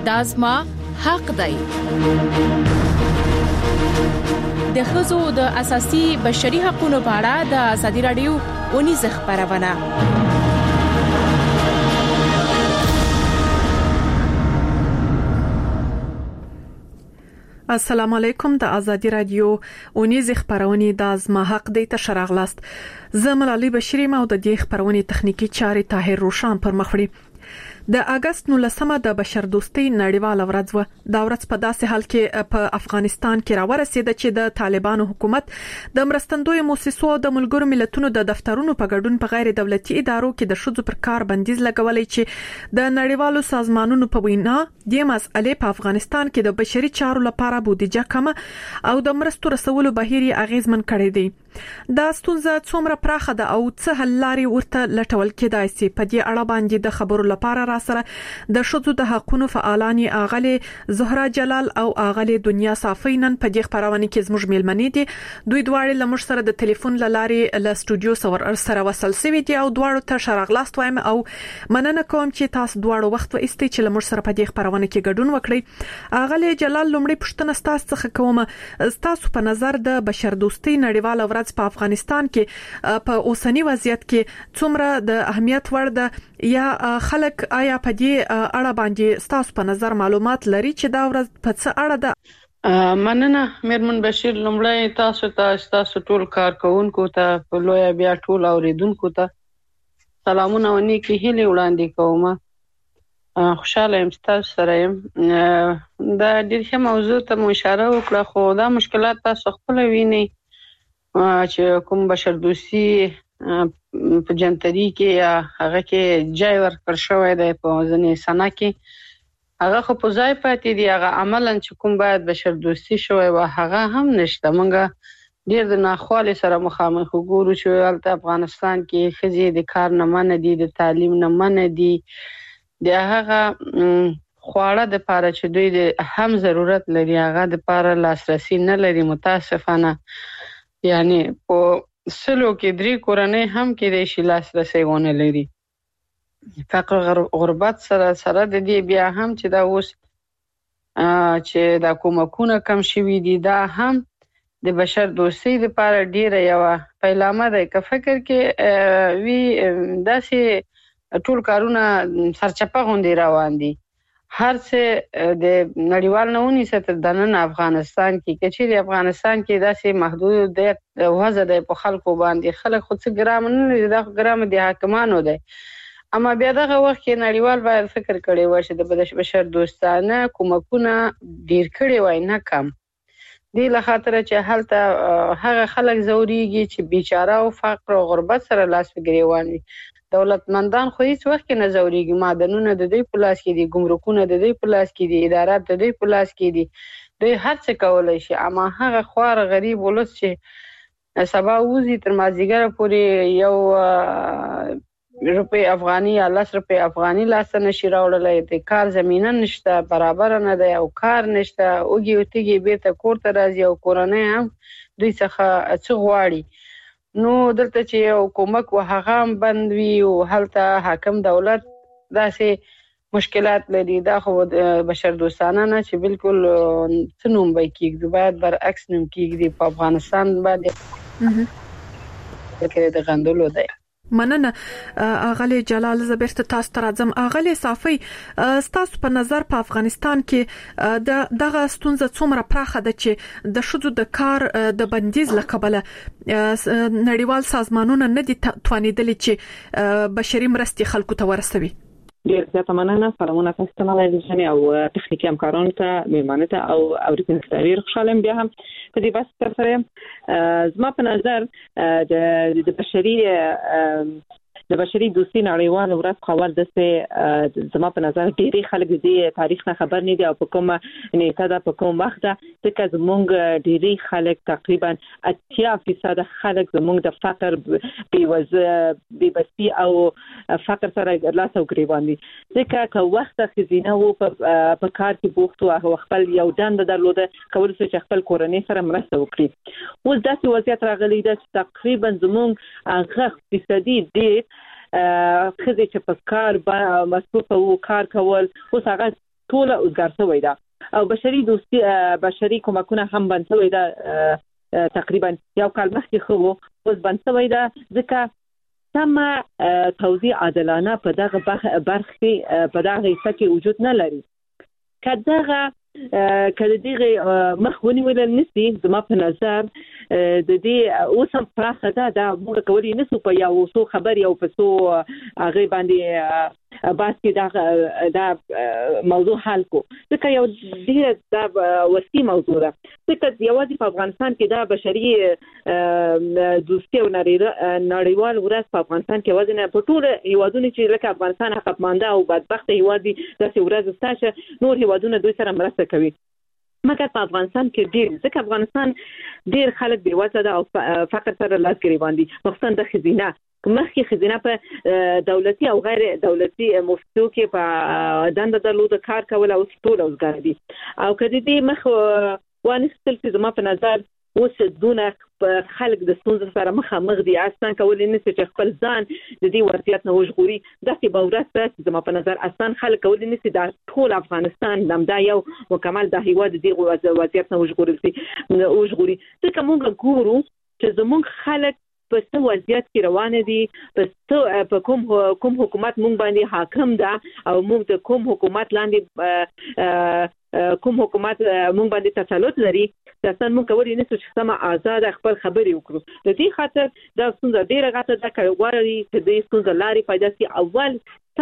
دا زما حق دی. د ښځو د اساسي بشري حقوقو په اړه د ازادي رادیو اونیزه خبرونه. السلام علیکم. د ازادي رادیو اونیزه خبرونه د ازما حق دی ته شراغلاست. زه ملالۍ بشری او د دې خبرونه تخنیکی چارې طاهر روشان پر مخ وړي. د اگست 19 د بشردوستۍ نړیواله ورځ و. دا ورځ په داسې حال کې په افغانستان کې راورسېده چې د طالبانو حکومت د مرستندوی مؤسسو او د ملګرو ملتونو د دفترونو په ګډون په غیر دولتي ادارو کې د شذو پر کار بندیز لګولې چې د نړیوالو سازمانونو په وینا د مسئلې په افغانستان کې د بشري چارو لپاره بودیجه کم او د مرستو رسولو بهیر اغیزمن کړی دی. دا ستونزه څومره پراخه ده او څه حل لارې ورته لټول کېدای شي. په دې اړه باندې د خبرو لپاره را سره د شذو د حقوقو فعالان اغلی زهرا جلال او اغلی دنیا صافی نن په دې خبرونه کې زموږ میلمنې دي. دوی دواړه لمر سره د ټلیفون لارې له استودیو سره وصل شوي دي او دواړو ته شراغلاست وایم او مننه کوم چې تاسو دواړو وخت و استې چې لمر سره په دې خبرونه کې ګډون وکړي. اغلی جلال لومړی پوښتنه تاسو څخه کوم. تاسو په نظر د بشردوستۍ نړیواله ورځ په افغانستان کې په اوسنی وضعیت کې څومره د اهمیت وړ ده یا خلک آیا په دې اړه باندې تاسو په نظر معلومات لري چې دا ورځ په څه اړه ده؟ مننه میرمن بشیر. لومړی تاسو ټول کارکونکو ته په لوی بیا ټول اوریدونکو ته سلامونه او نیکی هیلې وړاندې کوم. خوشاله یم تاسو سره یم. دا ډېر ښه موضوع ته مو اشاره وکړه خو دا مشکلات تاسو خپل ویني چې کوم بشردوستي په جنتري کې یا هغه کې جای ورکړ شوی دی په ځینې سنا کې هغه خو په ځای پاتې دی. هغه عملاً چې کوم باید بشردوستي شوی و هغه هم نشته. موږ ډېر د ناخوالې سره مخامخ وګورو چې هلته افغانستان کې ښځې د کار نه منع دي، د تعلیم نه منع دي، د هغه خواړه د پاره چې دوی د هم ضرورت لري هغه د پاره لاسرسي نه لري. متاسفانه یعنی په سلو کې 3 کورنۍ هم کې د شي لاسرسي ونه لري. فقر غربت سره د دې بیا هم چې دا اوس چې دا کومکونه کم شوي دي دا هم د بشر دوستۍ لپاره ډیره یو پیلامه ده. که فکر کې وی داسې ټول کارونه سرچپه غونډې روان دي هر څه د نړیوال نونی ستر دنن افغانستان کې کچېری افغانستان کې داسې محدود د وځه د په خلکو باندې خلک خود څه ګرام نه لري. د ګرام د حاکمانو ده. اما بیا دغه وخت کې نړیوال باید فکر کړي وای چې د بشر دوستانه کومکونه ډیر کړي وای نه کم. دی له خاطر چې هلته هغه خلک زوريږي چې بیچاره او فقر او غربت سره لاس وګریوان وي. دولتمندان خو هیڅ وخت نه زوريږي. معدنونه د دوی په لاس کې دي، ګمرکونه د دوی په لاس کې دي، ادارات د دوی په لاس کې دي. دوی هر څه کولای شي. اما هغه خوار غریب ولس چې سبا وزي تر مازیګر پورې یو روپی افغاني یا 10 روپی افغاني لاس نشي راوړلای. د کار زمينه نشته، برابر نه ده او کار نشته. اوږي او تیږي بیرته کور ته راځي او کورنۍ هم دوی څخه څه غواړي. نو دلته چې یو کومک و هغه هم بند وي او هلته حاکم دولت داسې مشکلات لري. دا خو بشر دوستانه نه چې بالکل څنوم به کېږي. باید برعکس نوم کېږي. په افغانستان باندې کې د غندلو دی. مننه اغلی جلال. زبرت تاسو تر اعظم اغلی صافی تاسو په نظر په افغانستان کې دغه ستونزه څومره پراخه ده چې د شذو د کار د بندیز لقبله نړیوال سازمانونه نه دي توانیدلي چې بشري مرستې خلکو ته ورسوي؟ ډیر زیاته مننه. سلامونه تاسو ته ملګري او تخنیکی همکارانو ته میلمانه ته او اوریدونکو ته ډیر خوشاله بیا هم په دې بحث سره زما په نظر د بشري دوستۍ نړیواله ورځ خبر ده چې زما په نظر ډېری خلک دې تاریخ نه خبر نه دي او په کومه نیټه ده په کوم وخت ده چې زموږ ډېری خلک تقریبا 80% خلک زموږ د فقر بېوزلي او فقر سره لاس او ګریوان دي. ځکه که وخت خزینه وو په کار کې بوخت او خپل یو دنده درلوده کول چې خپل کورنۍ سره مرسته وکړي. اوس داسې وضعیت راغلی ده چې تقریبا زموږ هغه فیصدي ډېر خزې چې په کار مصروف او کار کول اوس هغه ټول اوسګار شوی دا او بشري کومکونه هم بند شوی دا تقریبا یو کال مخکې خو اوس بند شوی دا ځکه سم توزیع عادلانه په دغه برخه په دغه حصہ کې وجود نه لري. کله دغه مخونی ولل نسی زما په نظر د دې اوسم پراخه دا موږ کولی نسو په یو څو خبر یو په څو هغه باندې باس کې دا موضوع حل کو ځکه یو ډیر دا وسیع موضوع ده ځکه یوازې په افغانستان کې دا بشري دوستي او نړیوال ورځ په افغانستان کې یوازې نه په ټول هیوادونو چې لکه افغانستان حقمانده او بدبخت هیواد داسې ورځ ستاسو نور هیوادونه دوی سره مرسته کوي مګر په افغانستان کې ډیر ځکه افغانستان ډیر خلک بې وزله ده او فقر سره لاس ګریوان دي مخصوصا د خزینه مخکې خزینه په دولتي او غیر دولتي مؤسسو کې په دنده درلوده کار کول او ټول اوسګار دي او کله دې مخ وانستل چې زما په نظر اوس دونه خلک د ستونزو سره مخامخ دي اصلا کولای نشي چې خپل ځان د دې وضعیت نه وژغوري داسې باورات چې زما په نظر اصلا خلک کولای نشي د ټول افغانستان نمدا یو مکمل د هیواد د وضعیت نه وژغوري ځکه موږ ګورو چې زموږ خلک په څه وضعیت کې روان دي په کوم حکومت موږ باندې حاکم ده او موږ د کوم حکومت لاندې کوم حکومت موږ باندې تسلط لري تاسو موږ کولی نشو چې سم آزاد خپل خبرې وکړو د دې خاطر دا څنګه ډیره غاټه ده کوي چې د څنګه لاري پیدا سي اول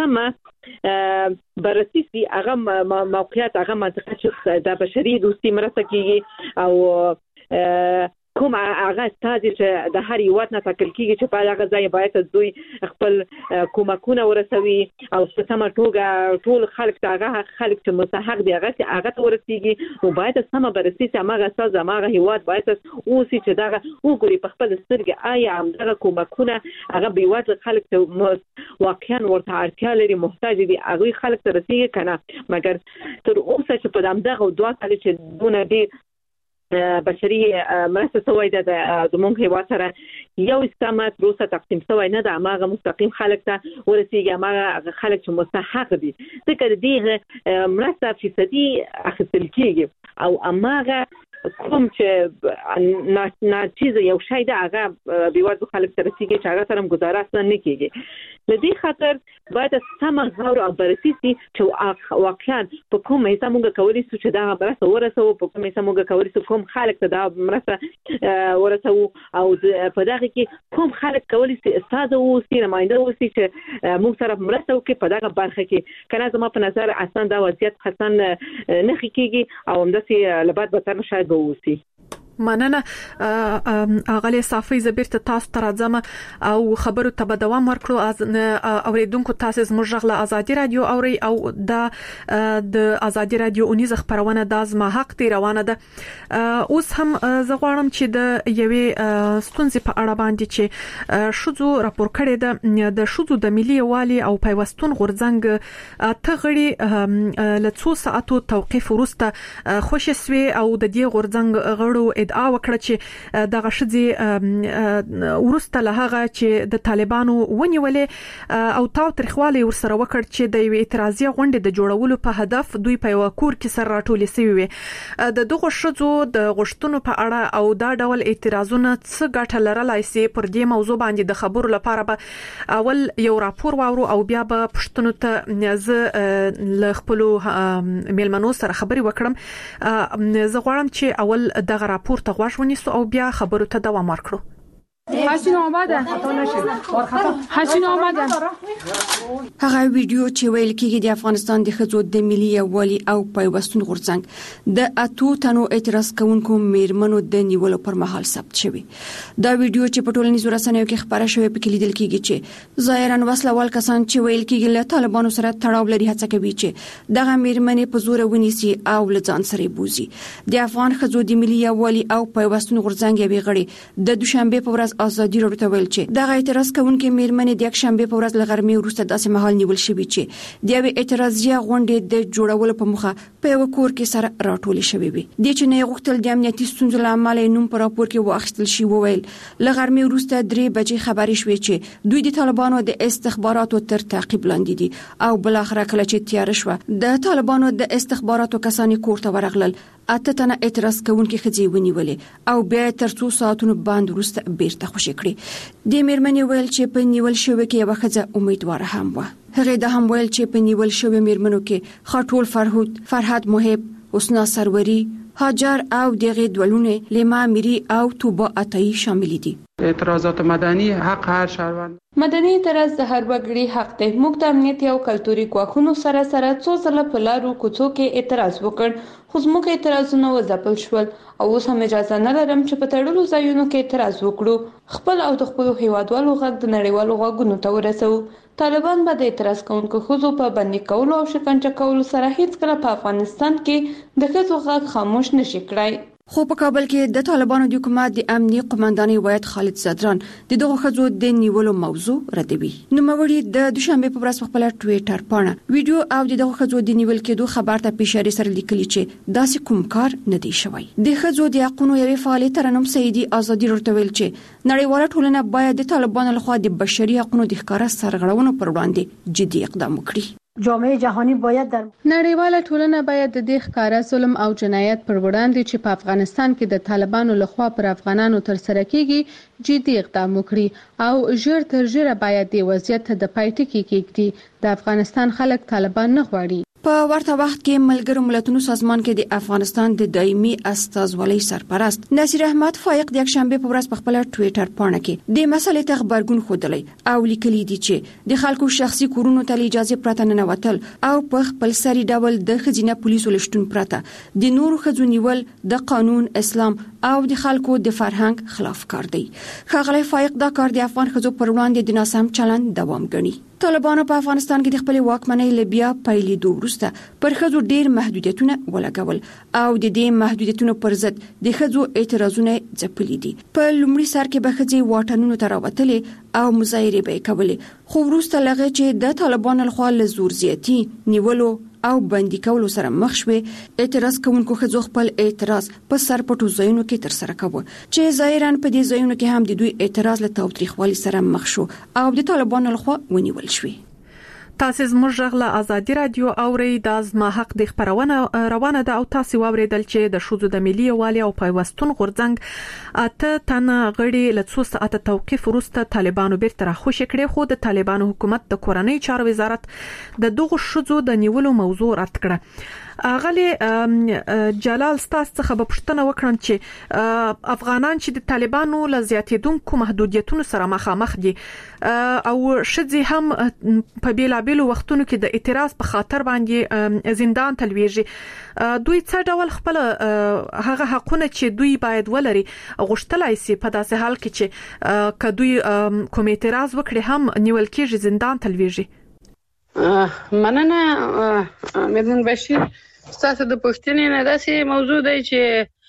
سم بررسي هغه موقعیت هغه منطقه چې د بشري دوستي مرسته کیږي او کوم هغه ستاسو چې د هر یو وطن تکل کیږي چې په هغه ځای باید دوی خپل کومکونه ورسوي او سم توګه ټول خلک هغه خلک چې مستحق دي هغه ورسیږي او باید سم بررسي چې هغه اساس هغه هیواد باید اوسې چې دغه وګوري په خپل سترګې آیا همدغه کومکونه هغه بیوازه خلک چې واقعا ورته اړتیا لري محتاج دي هغه خلک ته رسیږي کنه مګر تر اوسه چې په دغه دوه کال چې دونه دي بشري مرسته سوی ده د موږ هیواد سره یو استعمار روسه تقسیم سوی نه ده هغه مستقیم خلک ته ورسیږي هغه خلک چې مستحق دي ځکه دغه مرسته فیصدي اخیستل کیږي او هغه کوم چې ناچیز یو شی ده هغه بیوازو خلک سره رسیږي چې هغه سره گزاره اصلا نه کیږي لدې خاطر باید سم غور او بررسي چې واقعا په کوم حساب موږ کولی شو چې دا مرسته ورسو په کوم حساب موږ کولی شو کوم خلک ته دا مرسته ورسو او په دغه کې کوم خلک کولی شي استاد او سي نماینده او سي چې موږ سره مرسته وکړي په دغه برخه کې کنه زما په نظر اصلا دا وضعیت خاصن نه کیږي او همداسې لبعد به تر شاید بوسي مننه اغلی صافي زبیر ته تاسو تر ځم او خبرو ته به دوام ورکړو از اوریدونکو تاسو زموږ غلا ازادي رادیو اوري او د ازادي رادیو اونیز خبرونه د ازما حق دی روانه ده اوس هم زغوانم چې د یوې ستونزې په اړه باندې چې شذو راپور کړی ده د شذو د ملي والي او پیوستون غورځنګ تغړي لڅو ساعتو توقيف ورسته خوشسوي او د دې غورځنګ غړو ادعا وکړه چې دغه شذې ورسته له هغه چې د طالبانو ونیولې او تاو ترخواله ورسره وکړ چې د اعتراضي غونډې د جوړولو په هدف دوی په یو کور کې سره راټولې شوی وي د دغه شذو د غشتونو په اړه او دا ډول اعتراضونه څه ګټه لرلای شي پر دې موضوع باندې د خبرو لپاره به اول یو راپور واورو او بیا به پښتنو ته ز ل خپل میلمنو سره خبري وکړم زه غواړم چې اول دغه راپور ته غوښونی سو او بیا خبرو ته دوام ورکړو حسین آماده حسین آماده هغه ویډیو چې ویل کېږي د افغانستان د خزو د ملي والي او پیوستون غورځنګ د اتو تنو اعتراض کوونکو میرمنو د نیولو پر مهال ثبت شوی دا ویډیو چې په ټولنیزو رسنیو کې خبره شوی په کې لیدل کېږي چې ظاهرا وسلوال کسان چې ویل کېږي له طالبانو سره تړاو لري هڅه کوي چې دغه میرمنې په زور ونیسي او لځان سره بوزي د افغان خزو د ملي والي او پیوستون غورځنګ یوې غړي د دوشنبه په ورځ اعتراض ازادي راډیو ته ویل چې دغه اعتراض کوونکې میرمنې د یکشنبه په ورځ له غرمې وروسته داسې مهال نیول شوې چې د یوې اعتراضیه غونډې د جوړولو په موخه په یو کور کې سره راټولې شوې وي. د چې نه غوښتل د امنیتي ستونزو له امله نوم پر راپور کې واخیستل شي. وویل له غرمې وروسته 3 بجې خبرې شوې چې دوی د طالبانو د استخباراتو تر تعقیب لاندې دي او بل اخر کله چې تیار شو د طالبانو د استخباراتو کسانی کور ته ورغلل. 8 تنه اعتراض کوونکي خځې ونیولې او بیا تر 2 ساعتونو باندې وروسته بیرته خوشي کړې. د میرمنې ویل چې په نیول شوې کې یو خځه امیدوار هم و. هغه د هم ویل چې په نیول شوې میرمنو کې خاطول فرهاد محب، حسنا سروري، هاجر او دغه دولونه لیما میری او توبه عطایی شامل دي. اعتراضات مدني حق هر شهروند. مدني اعتراض د هر وګړي حق دی. موږ د امنیتي او کلتوري ګواښونو سره څو ځله په لارو کوڅو کې اعتراض وکړ، خو زموږ اعتراضونه وځپل شول او اوس هم اجازه نه لرم چې په تړلو ځایونو کې اعتراض وکړو. خپل او د خپل هیوادوالو غږ د نړیوالو غوږونو ته ورسوو. طالبان به د اعتراض کوونکو ښځو په بندي کولو او شکنجه کولو سره هیڅ کله په افغانستان کې د ښځو غږ خاموش نشي کړای. خو په کابل کې د طالبانو د حکومت د امنیي قوماندانۍ وایي خالد زدران د دغه خځو د نیولو موضوع ردوي. نوموړي د دوشنبه په ورځ خپل ټوئیټر پاڼه ویډیو او دغه خځو د نیول کېدو خبر ته پیشاری سره لیکلي چې داسې کوم کار نه دی شوی. د خځو د حقوقو یوې فعالې ترنم سیدي ازادي راډیو ویل چې نړیواله ټولنه باید د طالبانو لخوا د بشري حقوقو د ښکارا سرغړونو پر وړاندې جدي اقدام وکړي. جامعه جهانی باید در نړیواله ټولنه باید د دې ښکارا ظلم او جنایت پر وړاندې چې په افغانستان کې د طالبانو لخوا پر افغانانو تر سره کیږي جدي اقدام وکړي او ژر تر ژره باید د وضعیت د پای ټکی کېږدي. د افغانستان خلک طالبان نه غواړي. په ورته وخت کې ملګرو ملتونو سازمان کې د افغانستان د دایمي استازولۍ سرپرست نصیر احمد فائق د یکشنبه په ورځ په خپل ټوئیټر پاڼه کې د مسلې ته خبرګون خوندلی او لیکلي دي چې د خلکو شخصي کورونو ته اجازه پرته نه وتل او په خپل سری ډول د خزینه پولیسو لشتون پرته د نورو خځو نیول د قانون، اسلام او د خلکو د فرهنګ خلاف کار دی. ښاغلی فائق دا کار د افغان خځو پر وړاندې د ناسم چلند دوام ګڼي. طالبانو په افغانستان کې د خپل واکمنۍ لبیا پیلېدو وروسته پر خځو ډېر محدودیتونه ولګول او د دې محدودیتونو پر ضد د خځو اعتراضونه ځپلي دي. په لومړي سر کې به خځې واټنونو ته راوتلې او مظاهرې به کولې، خو وروسته لغه چې د طالبانو لخوا له زور زیاتی نیولو او بندي کولو سره مخ شوه، اعتراض کوونکو خځو خپل اعتراض په سرپټو ځایونو کې تر سره کاوه چې ظاهرا په دې ځایونو کې هم د دوی اعتراض له تاوتریخوالي سره مخ شو او د طالبانو لخوا ونیول شوه. تاسو زموږ غږ آزادي رادیو اوري د ازما حق د خبرونه روانه ده او تاسو واوریدل چې د شوزو د ملي یوالي او پیوستون غورځنګ اته تنه غړي له 2 ساعته توقيف وروسته طالبانو بیرته راخوشي کړي، خو د طالبانو حکومت د کورنۍ چارو وزارت د دغه شوزو د نیولو موضوع رد کړه. اغلی جلال ستاسو څخه به پوښتنه وکړم چې افغانان چې د طالبانو له زیاتېدونکو محدودیتونو سره مخامخ دي او شذې هم په بیلابېلو وختونو کې د اعتراض په خاطر باندې زندان تلويږي، دوی څه ډول خپل هغه حقونه چې دوی باید ولري غوښتلای شي په داسې حال کې چې کدوې کوم اعتراض وکړي هم نیول کېږي، زندان تلويږي؟ مننه مېرمن بشیر، ستاسو د پوښتنې نه داسې موضوع دی چې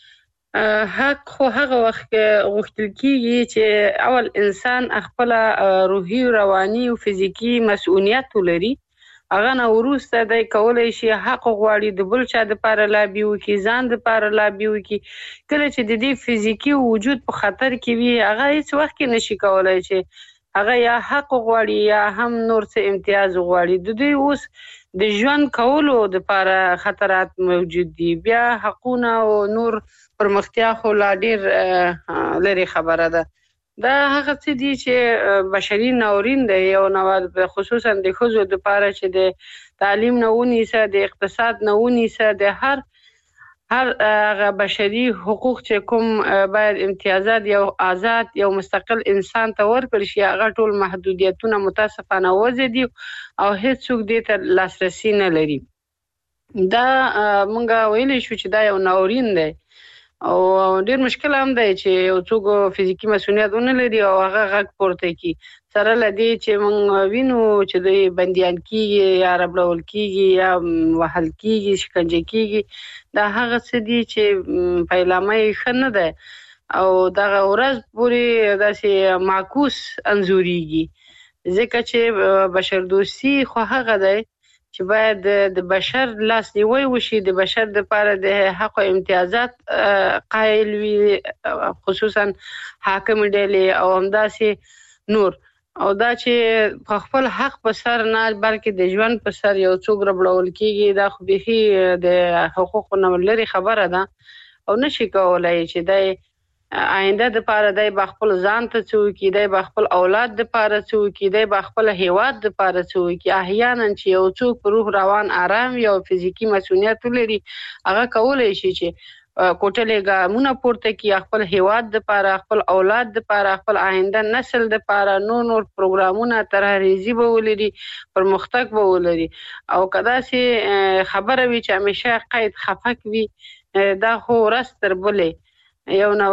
حق خو هغه وخت غوښتل کیږي چې اول انسان خپل روحي، رواني او فزیکی مسؤلیت ولري. هغه نه وروسته د کولای شي حق غواړي د بل چا د لپاره لابي وکړي، ځان د لپاره لابي وکړي. کله چې د دې فزیکی وجود په خطر کې وي، هغه هیڅ وخت کې نشي کولای چې هغه یا حق غواړي یا هم نور څه امتیاز غواړي. د دوی اوس د ژوند کولو د لپاره خطرات موجود دي، بیا حقونه او نور پرمختیا خو لا ډیر لري خبره ده. دا هغه څه دي چې بشري ناورین دی، یو نو خصوصا د ښځو د لپاره چې د تعلیم نه ونیسه، د اقتصاد نه ونیسه، د هر بشري حقوق چې کوم باید امتیازات یو آزاد یو مستقل انسان ته ورکړي شي، هغه ټول محدودیتونه متاسفانه وځي دي او هیڅ څوک دې ته لاسرسي نه لري. دا مونږ ویلی شو چې دا یو ناورین دی او ډیر مشکل هم دی چې یو څوک فزیکی مسؤلیت ونه لري او هغه غږ پورته کوي، سره لدی چې مونږ وینو چې د بندیان کیږي یا ربړول کیږي یا وهل کیږي، شکنجه کیږي. دا هغه څه دي چې پیلامه ښه نه ده او دغه ورځ پورې داسې معکوس انځوريږي ځکه چې بشردوستي خو هغه دی چې باید د بشر لاس نیوی وشي د بشر د لپاره د حق او امتیازات قایل وي خصوصا حاکم ډلې او همداسې نور او دا چې په خپل حق په سر نه بلکې د ژوند په سر یو څوک ربړول کیږي دا خو به د حقوقو نه لري خبره ده او نشي کولای چې د آینده د لپاره د خپل ځان ته څوکي د خپل اولاد د لپاره څوکي د خپل هیواد د لپاره څوکي احیانا چې یو څوک په روح روان آرام یو فزیکی مسؤلیت لري هغه کولای شي چې کوټلې ګامونه پورته کی خپل هیواد د لپاره خپل اولاد د لپاره خپل آینده نسل د لپاره نور پروګرامونه ترهریزي به ولري پرمختګ به ولري او کدا سي خبره وي چې همیشه قید خفق وي دا خو راستر بلې یو نو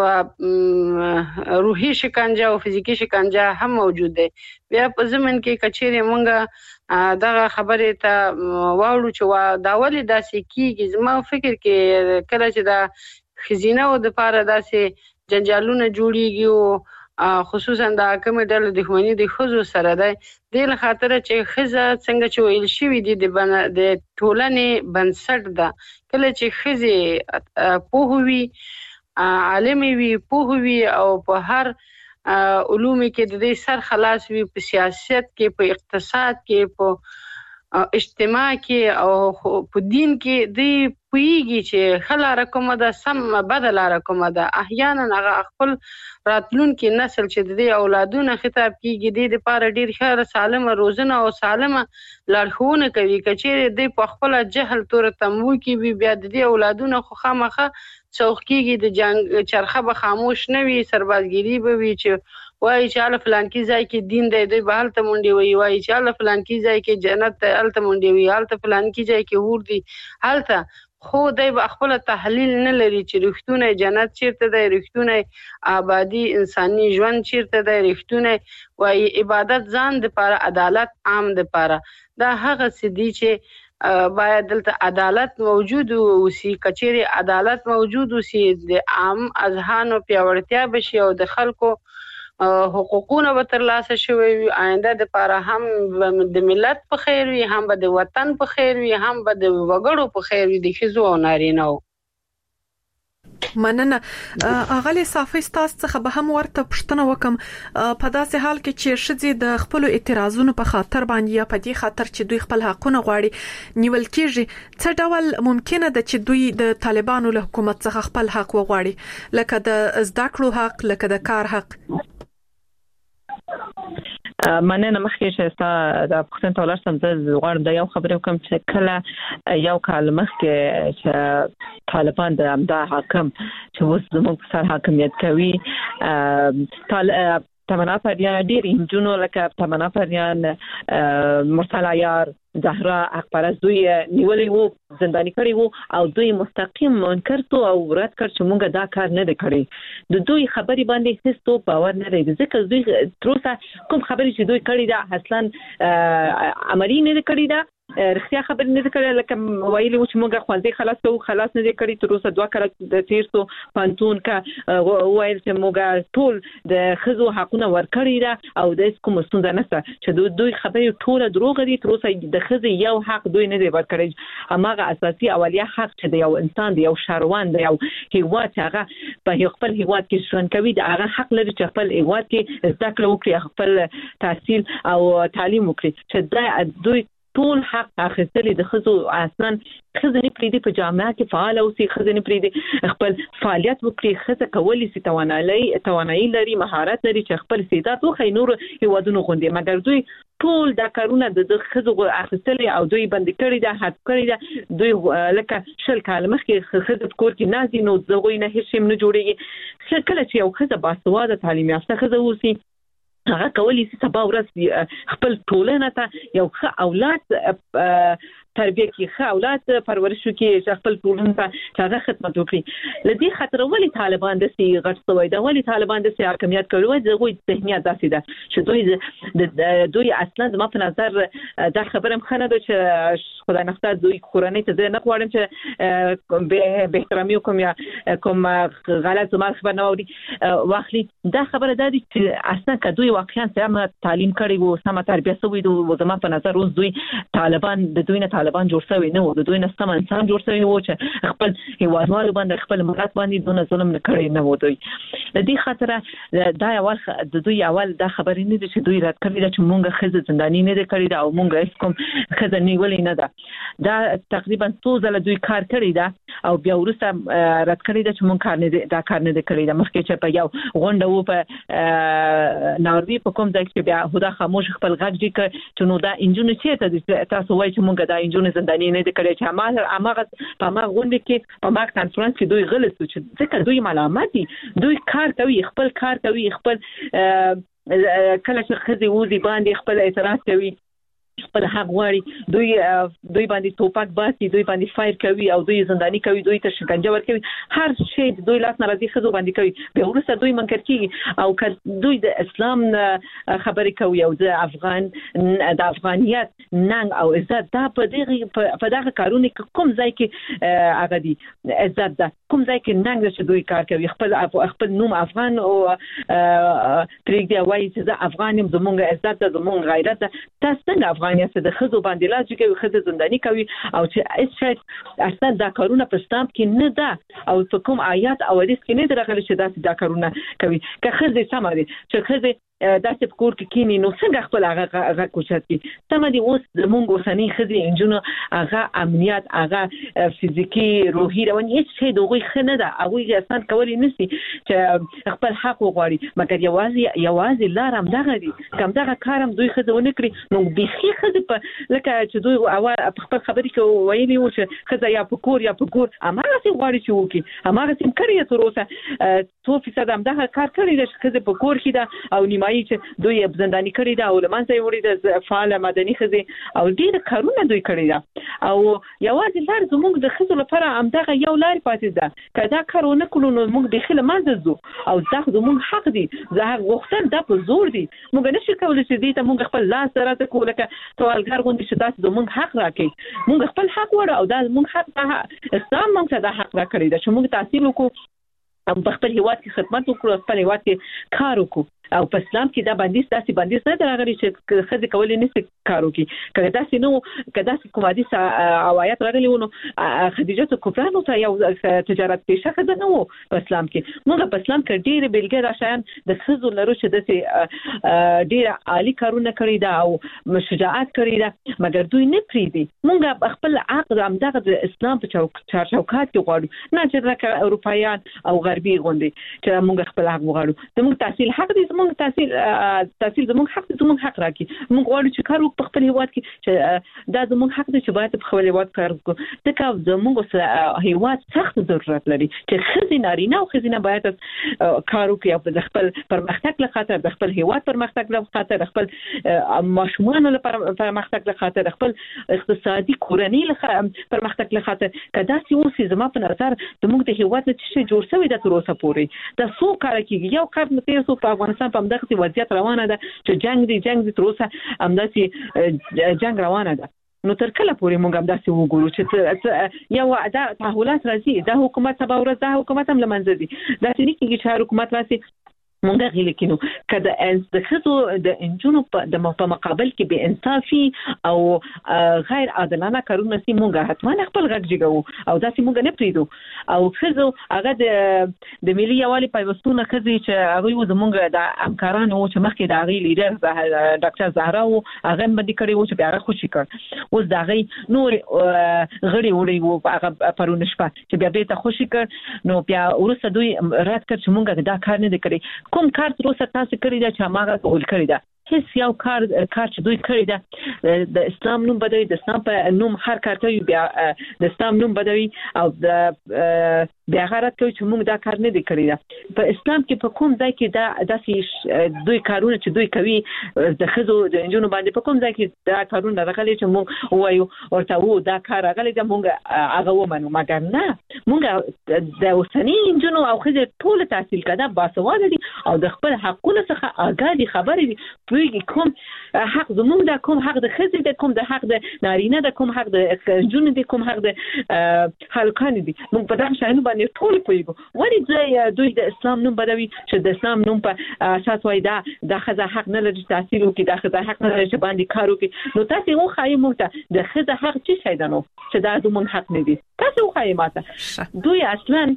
روحي شکنجه او فزیکی شکنجه هم موجود دی بیا په زمن کې کچېره مونږه دغه خبره ته واړو چې دا ولې داسې کیږي زما فکر کې کله چې دا خزینه او د لپاره داسې جنجالونه جوړیږي او خصوصا د حکومت ډله دښمنۍ د خزو سره ده د خاطر چې خزه څنګه چې ویل شوی دي د ټولنې بنسټ ده کله چې خزه پوهوي عالمي وي پوهوي او په هر علوم کې د دې سر خلاص وي په سیاست کې په اقتصاد کې په اجتماع کې او په دین کې د پویږي چې خلاره کومه ده سم بدل را کومه ده احیانا هغه خپل راتلون کې نسل چې د اولادونو خطاب کیږي د لپاره ډیر ښه سالمه روزنه او سالمه لارښوونه کوي کچې د په خپل جهل تور تمو کې بیا د اولادونو خو خامخه څوک کېږي د جنگ چرخه به خاموش نه وي سربازګيري به وي چې وایي چې الله فلان کې ځای کې دین دی دوی به هلته منډې وایي چې الله فلان کې ځای کې جنت دی هلته منډې وي هلته فلان کې ځای کې هور دي هلته خو دی به خپل تحلیل نه لري چې رښتونه جنت چیرته دی رښتونه آبادی انساني ژوند چیرته دی رښتونه وایي عبادت ځان د لپاره عدالت عام د لپاره دا هغه څه دي چې باید دلته عدالت موجود اوسي کچېره عدالت موجود اوسي د عام اذهانو پیاوړتیا بشي او د خلکو حقوقونه به ترلاسه شوي وي آینده د لپاره هم د ملت په خیر وي هم به د وطن په خیر وي هم به د وګړو په خیر وي د ښځو او نارینه‌و مننه اغلی صافي تاسو څخه به هم ورته پښتنه وکم په داسې حال کې چې شذې د خپل اعتراضونو په خاطر باندې یا په دې خاطر چې دوی خپل حقونه غواړي نیول کېږي څه ډول ممکنه ده چې دوی د طالبانو له حکومت څخه خپل حق وغواړي لکه د زده کړو حق لکه د کار حق مننه مخکې چې تاسو د پښتون ټولر سم غواړم د یو خبرې کوم چې کله یو کال مخکې چې طالبان د امدا حاکم چې اوس زموږ په سر حاکمیت کوي تمنا پریان ډیر انجونو لکه تمنا پریان مرسلا یار زهرا اخبارات دوی نیولې وو زنداني کړی وو او دوی مستقیم منکر تو او رد کړ چې موږ دا کار نه کړی د دوی خبري باندې هیڅ تو باور نه لري ځکه دوی تروسه کوم خبري چې دوی کړی دا اصلا عملی نه کړی دا رښتیا خبرې نه کړې لکه ویلي و چې موږ خوځې خلاص نه کړی تر اوسه 2 کال د تیرسو پانتون کا وایي چې موږ ټول د خزو حقونه ورکړی دا او د کوم ستونزه نشته چې دوی خبرې ټول دروغ دي تر اوسه د خزې یو حق دوی نه دی ورکړی هماغه اساسي اولیه حق چې د یو انسان دی یو شهروان دی یو هیواد هغه په خپل هیواد کې ژوند کوي دا هغه حق لري چې خپل هیواد کې زده کړه وکړي خپل تحصیل او تعلیم وکړي چې دا دوی ټول حق اخیستل د خزو اصلا خزنه پریدي په جامعه کې فعال اوسي خزنه پریدي خپل فعالیت وکړي خزه کولی سي توانایي لري مهارت لري چې خپل استعداد وخی نور هیوادونو غوندي مګر دوی ټول دا کارونه د خزو اخیستل او دوی بند کړی دا حد کړی دا دوی لکه شل کال مخکې خزه کور کې نازي نو زغوی نه هیڅ نه جوړیږي کله چې یو خزه باسواده تعلیم یافته خزه اوسي هغه کولی سي سبا ورځ خپل ټولنه ته یو ښه اولاد تربیه کې ښه اولاد پرورش کې چې خپل ټولنې ته هغه خدمت وکړي لدی خاطر ولې طالبان د سي غټ سوي دا ولې طالبان د سي حاکمیت کوي دغه ذهنیت داسې ده چې دوی اصلا ما په نظر دا خبره مخنه ده چې خدای نخته دوی کورنۍ ته نه غواړم چې به احترامي کوم یا کوم غلط زما خبر نه ووري واخلي دا خبره ده چې اصلا کدوې واقعا سم تعلیم کړي وو سم تربیه شوی وو زما په نظر اوس دوی طالبان د دوی نه طالبان جوړ شوی نه وو د دوی نه سم انسان جوړ شوی وو چې خپل هیوادوالو باندې خپل ملت باندې دونه ظلم نه کړی نه وو دوی د دې خاطر دا اول د دوی اول دا خبرې نه دي چې دوی رات کړی چې مونږه خزه زندانی نه کړی دا او مونږه کوم خزه نیولې نه ده دا تقریبا څو ځله دوی کار کړی دا او بیا ورسته رات کړی دا چې مونږ کار نه دا کار نه کړی دا مخکې چې په یو غونډه وو په ناروی په کوم ځای کې بیا هدا خاموش خپل غږ دي چې نو دا انجن چې تاسو وایي چې مونږ دا انجن زندانی نه کړی چې اماغه په ما غونډه کې په ما کانفرنس کې دوی غلط چې ځکه دوی ملامت دي دوی کار کوي خپل کار کوي خپل کله چې خزي وزي باندې خپل اعتراض کوي خپل حق غواړي دوی باندې توپک باسي دوی باندې فایر کوي او دوی زندانی کوي دوی ته شکنجه ورکوي هر شی دوی لاس ناراضي خزو باندې کوي به ورسره دوی منکر کیږي او دوی د اسلام خبرې کوي او د افغانیت ننګ او عزت دا په دغه کارونه کوم ځای کې هغه دي عزت ده کوم ځای کې ننګ چې دوی کار کوي خپل نوم افغان او پرېږدي وایي چې افغان یم زمونږ عزت ده زمونږ غیرت ده تاسو څنګه افغانیت د خزو باندې لاس کوي خزه زندانی کوي او چې اصلا اصلا دا کارونه په اسلام کې نه ده او په کوم آیات او حدیث کې نه درغلي چې دا کارونه کوي که خزه سم دي چې خزه داسې کور کې کینی نو څنګه خپل هغه کوچتي سم دي اوس زمونږ وسنی خزه انجنونو هغه امنیت هغه فزیکی روحي رواني هیڅ شی دوی خنه ده هغه اصلا کولی نشي چې خپل حق وغواړي مګر یوازې لارم دغه دي کوم دغه کارم دوی خزه ونه کړی نو بيخي خزه په لکه چې دوی اول خپل خبرې کوي ویلي و چې خزه یا په کور امره سي غواړي چې وکي امره سي کړی تر اوسه 100% هم دغه کار کړی د خزه په کور کې ده او نیمایي چې دوی زندانی کړی دا او لمنځه وړي د فعال مدني خزه او ډیر کارونه دوی کړی دا او یوازې لار زموږ د خزو لپاره هم دغه یو لار پاتې ده کدا کارونه کولو نو موږ د خله منځ زو او دا زموږ حق دي زه غوښتل دا په زور دي موږ نشو کولای چې دې ته موږ خپل لاس راته کوله ک سوالګر غوندي چې تاسو زموږ حق راکې موږ خپل حق وړو او دا زموږ حق اسلام موږ ته دا حق راکړی دا چې موږ تحصیل وکړو په خپل هیواد کې خدمت وکړو خپل هیواد کې کار وکړو او په اسلام کې دا بندیز نه راغلی چې خزه کولای نشي کار وکړي کله داسې نو کله داسې کوم حدیث او آیات راغلی ونه خدیجه کبرا نو ته یو تجارت پیشه خزه نه و په اسلام کې موږ په اسلام کې ډېر بیلګې راشان د خزو لرو چې د ډېر عالی کارونه کړی دا او شجاعت کړی دا مګر دوی نه پریدي موږ خپل عقد هم دغه اسلام په چوکاټ کې غواړو نه چې راکه اروپایان او غربي غوندي چې موږ خپل حق غواړو زموږ تحصیل حق دي موږ تحصیل زموږ حق راکړي موږ غواړو چې کار وکړو په خپل هیواد کې چې دا زموږ حق دی چې باید په خپل هیواد کار وکړو ځکه زموږ هیواد سخت ضرورت لري چې خزي نارینه او خزینه باید کار وکړي او د خپل پرمختګ لپاره د خپل هیواد پرمختګ لپاره د خپل ماشومان لپاره پرمختګ لپاره د خپل اقتصادي کورنۍ لپاره پرمختګ لپاره کدا چې اوس زما په نظر زموږ د هیواد چې جوړ شوی د تر اوسه پورې د څو کار کېږي یو کار نه تیر په افغانستان په دغه وضعیت روانه ده چې جنگ دي تر اوسه همداسې جنگ روانه ده نو تر کله پورې موږ هم داسې وګورو چې یو دا تحولات راځي دا حکومت سبا ورځ دا حکومت هم لمنځه دي دا چې کېږي چې حکومت راسي مونږ غوښتل کینو کله د خزو د انجونو په مقابل کې به انصافي او غیر عادلانه کارونه سي مونږ حتما خپل غږ جګو او دا سي مونږ نه پریدو او خزو هغه د ملي یوالي پیوستونه خزي چې هغه زمونږ د همکارانو چې مخکې د هغه لیډر ډاکټر زهرا او هغه باندې کړی و چې بیا خوشی کړ اوس دا غي نور غړي وړي و هغه پرونه شپه چې بیا به ته خوشی کړ نو بیا ورسره دوی رات کړ چې مونږ دا کار نه کړی کوم کار تر اوسه تاسو کړی دا چې هغه قبول کړی دا هیڅ یو کار چې دوی کړی ده د اسلام نوم بدوي، د اسلام په نوم هر کار کوي، بیا د اسلام نوم بدوي او د بیا غلط کوي چې موږ دا کار نه دی کړی ده. په اسلام کې په کوم ځای کې دا داسې دوی کارونه چې دوی کوي د ښځو د نجونو باندې په کوم ځای کې دا کارونه راغلي چې موږ وایو ورته دا کار راغلی ده موږ هغه ومنو؟ مګر نه، موږ د اوسني نجونو او ښځې ټول تحصیل کړه باسواده دي او د خپل حقونو څخه آګاه دي، خبرې دي، پوهېږي کوم حق زموږ ده، کوم حق د ښځې ده، کوم د حق د نارینه ده، کوم حق د نجونو دي، کوم حق د هلکانو دي. موږ په دغه شیانو باندې ټول پوهېږو. ولې دوی د اسلام نوم بدوي چې د اسلام نوم په اساس وایي دا ښځه حق نه لري چې تحصیل وکړي، دا ښځه حق نه لري چې باندې کار وکړي؟ نو تاسې وښایئ موږ ته د ښځه حق څه شی ده نو چې دا زموږ حق نه دي؟ تاسې وښایئ ماته. دوی اصلا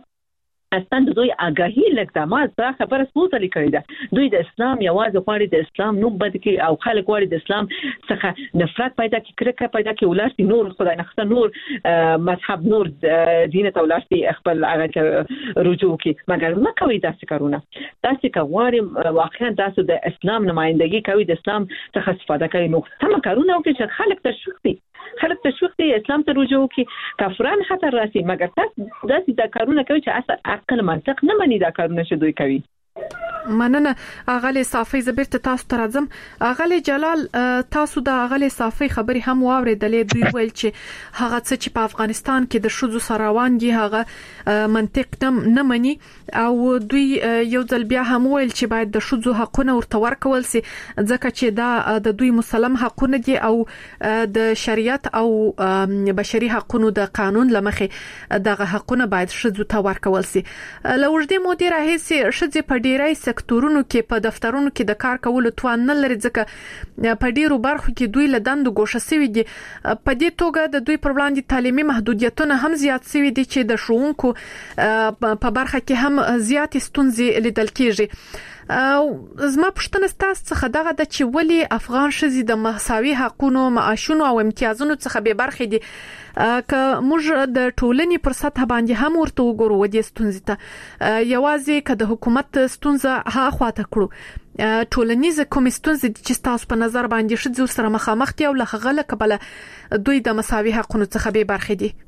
د دوی آگاهی لګدا ما دا خبره سوزلې کړې ده. دوی د اسلام یوازې غواړي د اسلام نوم بد کړي او خلک غواړي د اسلام څخه نفرت پیدا کړي، کرکه پیدا کړي، ولاشتي نور خدای نخسته نور مذهب نور دین ته ولاشتي خپل هغه رجوع کړي. مګر ما کوي داسې کارونه. تاسو که غواړئ واقعا تاسو د اسلام نمائندګي کوي، د اسلام څخه استفاده کوي، نو سم کارونه وکړئ چې خلک تشویق دي اسلام ته رجوع کړي. کافران خطر راسي، مګر تاسو داسې دا کارونه کوي چې عقل منطق نه مني دا کارونه چې دوی کوي. مننه اغلی صافی. زبرت تاسو ته راځم. اغلی جلال، تاسو د اغلی صافی خبري هم واوریدلې. دوی ویل چې هغه څه چې په افغانستان کې د شذو سراوان دي هغه منطق نه مني، او دوی یو ځل بیا هم ویل چې باید د شذو حقونه ورته ورکول سي ځکه چې دا د دوی مسلم حقونه دي او د شریعت او بشري حقوقو د قانون لمخې دغه حقونه باید شذو ته ورکول سي. لوړدې مدیر هیڅ شذې په ډیری سکتورونو کې په دفترونو کې د کار کولو توان نه لري ځکه په ډیرو برخو کې دوی له دندو ګوښه شوي دي. په دې توګه د دوی پر وړاندې تعلیمي محدودیتونه هم زیات شوي دي چې د ښوونکو په برخه کې هم زیات ستونزې لیدل کېږي. زما پوښتنه ستاسو څخه دغه ده چې ولې افغان ښځې د مساوي حقوقو، معاشونو او امتیازونو څخه بې برخې دي؟ که موږ د ټولنې پر سطح باندې هم ورته وګورو و دې ستونزې ته، یوازې که د حکومت ستونزه هاخواته کړو، ټولنیز کوم ستونزې دي چې تاسو په نظر باندې ښځې سره مخامخ دي او له هغه له کبله دوی د مساوي حقوقو څخه بې برخې دي؟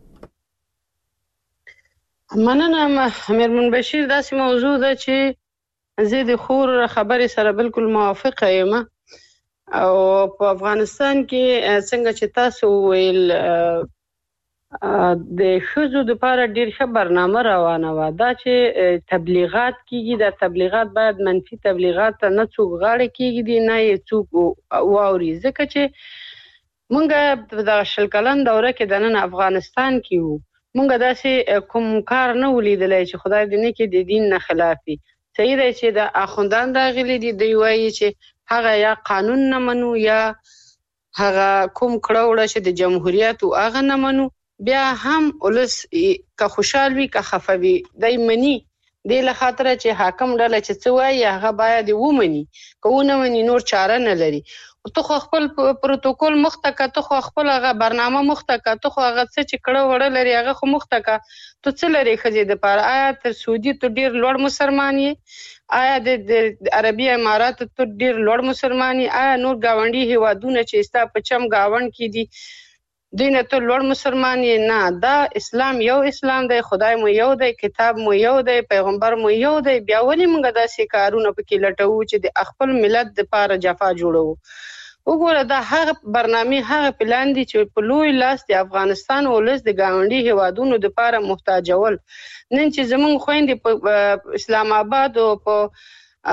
مننه میرمن بشیر. داسې موضوع ده چې زه د خور خبرې سره بالکل موافقه یم. او په افغانستان کې څنګه چې تاسو ویل د ښځو لپاره ډېر ښه برنامه روانه وه. دا چې تبلیغات کیږي، دا تبلیغات باید منفي تبلیغات ته نه څوک غاړه کیږي نه یې څوک واوري، ځکه چې مونږ په دغه 20 کلن دوره کې د نن افغانستان کې وو، مونږ داسې کوم کار نه ولیدلی چې خدای دې نه کړي د دین نه خلاف وي. صحیح دی چې د اخوندان راغلي دي، دوی وایي چې هغه یا قانون نه منو یا هغه کوم کړه وړه چې د جمهوریت او هغه نه منو. بیا هم ولس که خوشحال وي که خفه وي دی مني، دې له خاطره چې حاکم ډله چې څه وایي هغه باید ومني، که ونه مني نور چاره نه لري. ته خو خپل پروتوکول مخته که، ته خو خپل هغه برنامه مخته که، ته خو هغه څه چې کړه وړه لري هغه خو مخته که. ته څه لري ښځې دپاره؟ آیا تر سعودي ته ډېر لوړ مسلمان یې؟ آیا د عربي اماراتو ته ډېر لوړ مسلمان یې؟ آیا نور ګاونډي هیوادونه چې ستا په چم ګاونډ کې دي دوی نه ته لوړ مسلمان یې؟ نه، دا اسلام یو اسلام دی، خدای مو یو دی، کتاب مو یو دی، پیغمبر مو یو دی. بیا ولې موږ داسې کارونه پکې لټوو چې د خپل ملت دپاره جفا جوړوو؟ وګوره دا هغه برنامې هغه پلان دي چې په لوی لاس د افغانستان ولس د ګاونډي هیوادونو دپاره محتاجول. نن چې زموږ خویندې په اسلام آباد او په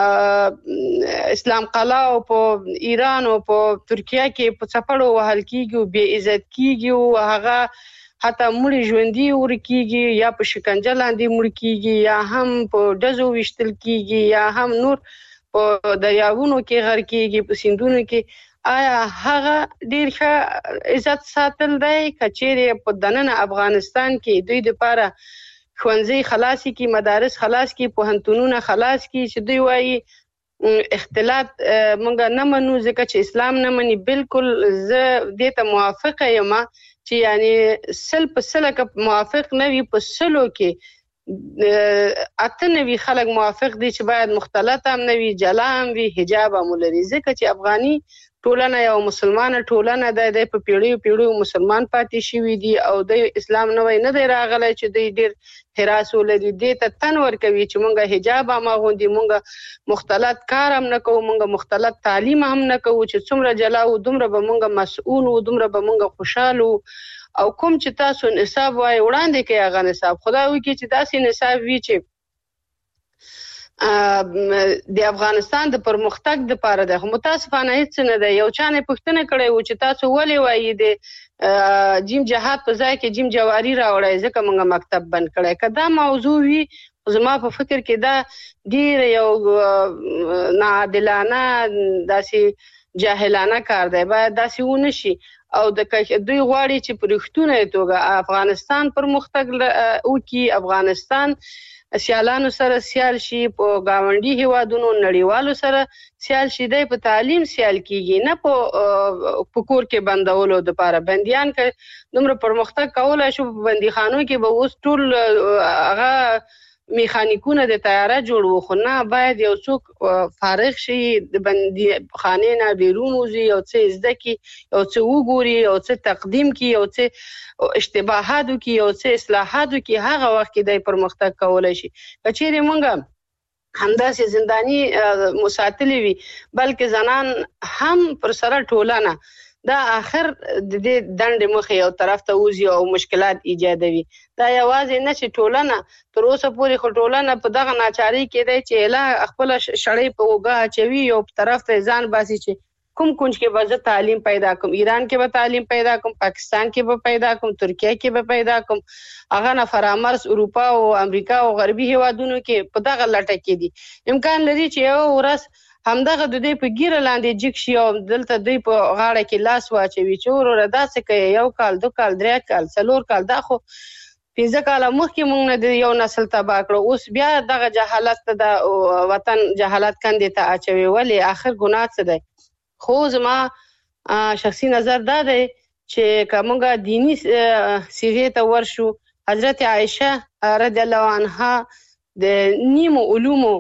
اسلام قلعه او په ایران او په ترکیه کې په چپړو وهل کیږي او بې عزت کیږي او هغه حتی مړي ژوندي ورکیږي یا په شکنجه لاندې مړ کیږي یا هم په ډزو وشتل کیږي یا هم نور په دریاونو کې غر کیږي، په سیندونو کې. آیا هغه ډیر ښه عزت ساتل دی؟ کچېرې په دننه افغانستان کې دوی دپاره ښوونځي خلاص کی، مدارس خلاص کی، پوهنتونونه خلاص کی چې دوی وایي اختلاط مونږ نه منو ځکه چې اسلام نه مني. بالکل زه دې ته موافقه یم چې یعنی 100% که موافق نه وي په 100 کې اتنوي خلک موافق دي چې باید مختلط هم نه وي، جلا هم وي، حجاب هم ولري، ځکه چې افغاني ټولنه یو مسلمانه ټولنه ده، د په پیړیو مسلمان پاتې شوی دي او د اسلام نوې نه دی راغلی چې د ډیر حراس ولري. دې ته تن ورکوي چې مونږ حجاب هم اغوندي، مونږ مختلط کار هم نه کوو، مونږ مختلط تعلیم هم نه کوو، چې څومره جلا و دومره به مونږ مسؤول و، دومره به مونږ خوشحال و. او کوم چې تاسو نصاب وای وړاندې کې هغه نصاب خدای وکړي چې داسې نصاب وي چې د افغانستان د پرمختګ لپاره ده. متاسفانه هیڅ نه ده. یو چا نه پوښتنه کړې و چې تاسو ولې وایي د جیم جهاد په ځای کې جیم جواری راوړی ځکه موږ مکتب بند کړی. که دا موضوع وي زما په فکر کې دا ډیر یو ناعادلانه داسې جاهلانه کار دی، باید داسې ونه شي. او د دوی غواړي چې په رښتونه توګه افغانستان پرمختګ وکړي، افغانستان سیالانو سره سیال شي، په گاونډي هیوادونو نړیوالو سره سیال شي. دی په تعلیم سیال کیږي نه په کور کې بندولو لپاره. بندیان که دومره پرمختګ کولای شو په بندیخانو کې به اوس ټول هغه میخانیکونه د طیاره جوړو، خو نه باید یو څوک فارغ شي د بندي خانې نه بیرون وځي، یو څه زده کړي، یو څه وګوري، یو څه تقدیم کړي، یو څه اشتباهات وکړي، یو څه اصلاحات وکړي. هغه وخت کې د پرمختګ کولای شي. که چیرې موږ همداسې زنداني مساتلې وي بلکې زنان هم پر سره ټولنه دا آخر د دې دندې مخې یو طرف ته وځي او مشکلات ایجادوي. دا یوازې نه چې ټولنه تر اوسه پورې خو ټولنه په دغه ناچارۍ کې دی چې اله خپله شړۍ په اوږه اچوي، یو طرف ته ځان باسي چې کوم کونج کې به زه تعلیم پیدا کوم، ایران کې به تعلیم پیدا کوم، پاکستان کې به پیدا کوم، ترکیه کې به پیدا کوم، هغه نه فرامرز اروپا او امریکا او غربي هیوادونو کې په دغه لټه کې دي. امکان لري چې یو ورځ همدغه د دوی په ګیره لاندې جګ شي او دلته دوی په غاړه کې لاس واچوي چې وروره داسې کوي 1 کال 2 کال 3 کال 4 کال. دا خو 15 کاله مخکې موږ نه د یو نسل تباه کړو، اوس بیا دغه جهالت ته د وطن جهالت کندې ته اچوي. ولې آخر ګناه څه دی؟ خو زما شخصي نظر دا دی چې که موږ دینی صیغې ته ورشو، حضرت عایشه رضی الله عنها د نیمو علومو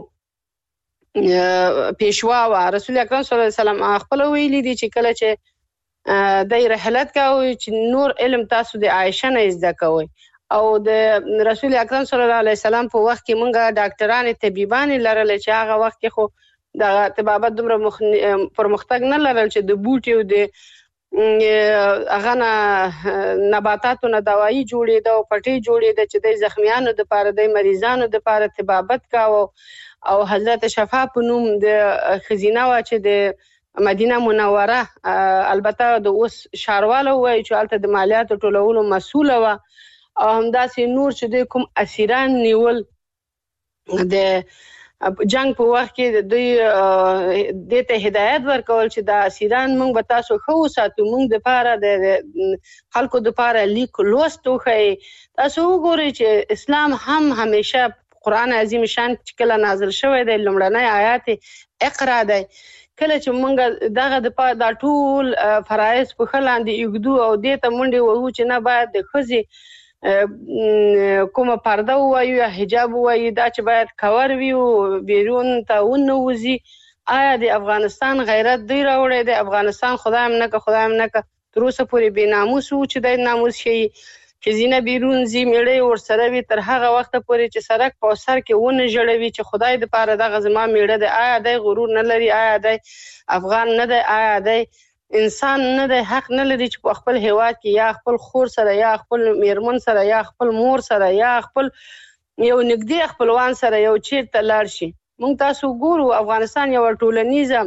پیشوا و. رسول اکرم صلی الله علیه وسلم خپل ویلي دي چې کله چې د رحلت کوي چې نور علم تاسو د عایشه نه زده کوئ. او د رسول اکرم صلی الله علیه وسلم په وخت کې مونږه ډاکټران طبيبان لرل چې هغه وخت کې خو د طبابت دومره پرمختګ نه لرل چې د بوټي او د هغه نباتاتو نه دوايي جوړېده او پټي جوړېده چې د زخمیانو لپاره د مریضانو لپاره طبابت کاوه. او حضرت شفا په نوم د خزینه وا چې د مدینه منوره البته د اوس شاروالو وای چې البته د مالیاتو ټولولو مسؤله و، او همداسې نور چې د کوم اسیران نیول د جنگ په وخت کې دوی دته هدایت ورکول چې د اسیران موږ به تاسو خو ساتو، موږ د پاره د خلکو د پاره لیک لوستو خي. تاسو وګورئ چې اسلام هم همیشه قرآن عظیم شان چې کله نازل شوی دی لومړنی آیات اقرا دی، کله چې موږ دغه د ټول فرایض په ښه لاندې ایږدو او دې ته منډې وهو چې نه باید د ښځې کومه پرده ووایو یا حجاب ووایو، دا چې باید کور وي او بیرون ته ونه وځي. آیا د افغانستان غیرت دوی راوړی دی؟ افغانستان خدای هم نه که تر اوسه پورې بې ناموس و چې دی ناموس ښیي. ښځینه بیرون ځي میړه ورسره وي تر هغه وخته پورې چې سړک په سر کې ونه ژړوي چې خدای دپاره دغه زما میړه دی. آیا دی غرور نه لري؟ آیا دی افغان نه دی؟ آیا دی انسان نه دی؟ حق نه لري چې په خپل هیواد کې یا خپل خور سره یا خپل میرمن سره یا خپل مور سره یا خپل یو نږدې خپلوان سره یو چیرته لاړ شي؟ موږ تاسو ګورو افغانستان یو ټولنیزه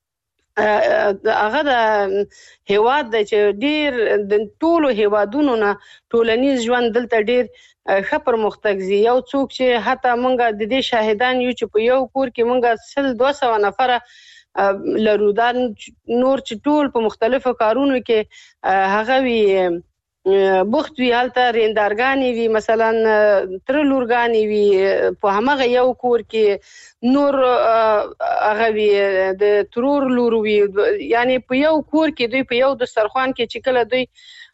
هغه د هیواد دی چې ډیر د ټولو هیوادونو نه ټولنیز ژوند دلته ډیر ښه پرمختګ زی. یو څوک چې حتی موږ د دې شاهدان یو چې په یو کور کې موږ 100-200 نفره لرو، دا نور چې ټول په مختلفو کارونو کې هغه وي بوخت وي، هلته ریندارګانې وي، مثلا تره لورګانې وي په همغه یو کور کې، نور هغه وي د ترور لور وي، یعنی په یو کور کې دوی په یو دسترخوان کې چې کله دوی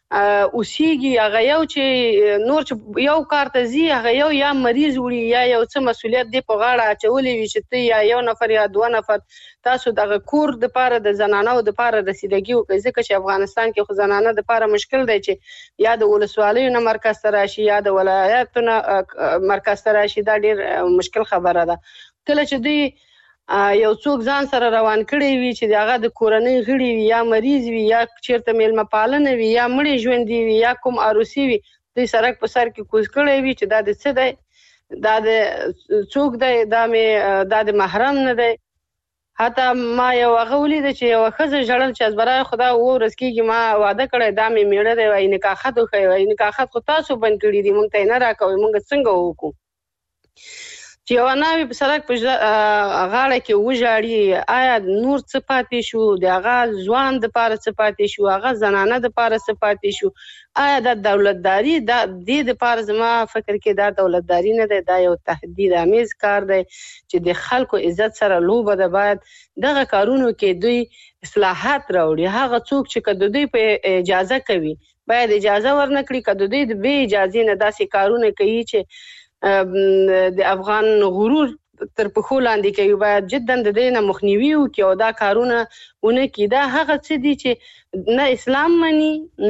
اوسېږي هغه یو چې نور چې یو کار ته ځي هغه یا مریض وړي یا یو څه مسؤلیت دی په غاړه اچولې وي چې ته یا یو نفر یا دوه نفر تاسو دغه کور د پاره د زنانو د پاره رسیدګي وکړي ځکه چې افغانستان کې خو زنانه د پاره مشکل دی چې یا د ولسوالیو نه مرکز ته راشي یا د ولایتو نه مرکز ته راشي دا ډیر مشکل خبره ده کله چې دوی یو څوک ځان سره روان کړي وي چې هغه د کورنۍ غړي وي یا مریض وي یا چیرته میلمه پالنه وي یا مړی ژوندي وي یا کوم عروسي وي دوی سړک په سر کې کوز کړي وي چې دا د څه دی دا د څوک دی دا د محرم نه دی حتی ما یو هغه ولید چې یو ښځه ژړل چې از برای خدا ورځ کېږي ما واده کړی دا مې میړه دی وایي نکاحت وښیي وایي نکاحت خو تاسو بند کړي دي موږ ته یې نه راکوئ موږ څنګه وکړو چې یو ناوې په سړک په غاړه کې وژاړي آیا نور څه پاتې شو د هغه ځوان دپاره څه پاتې شو هغه زنانه دپاره څه پاتې شو آیا دا دولتداري دا دې دپاره زما فکر کې دا دولتداري نه دی دا یو تهدید امیز کار دی چې د خلکو عزت سره لوبه ده باید دغه کارونو کې دوی اصلاحات راوړي هغه څوک چې که د دوی په اجازه کوي باید اجازه ورنکړي که د دوی د بې اجازې نه داسې کارونه کوي چې د افغان غرور تر پښو لاندې کوي باید جدا د دې نه مخنیوي وکړي او دا کارونه ونه کړي دا هغه څه دي چې نه اسلام مني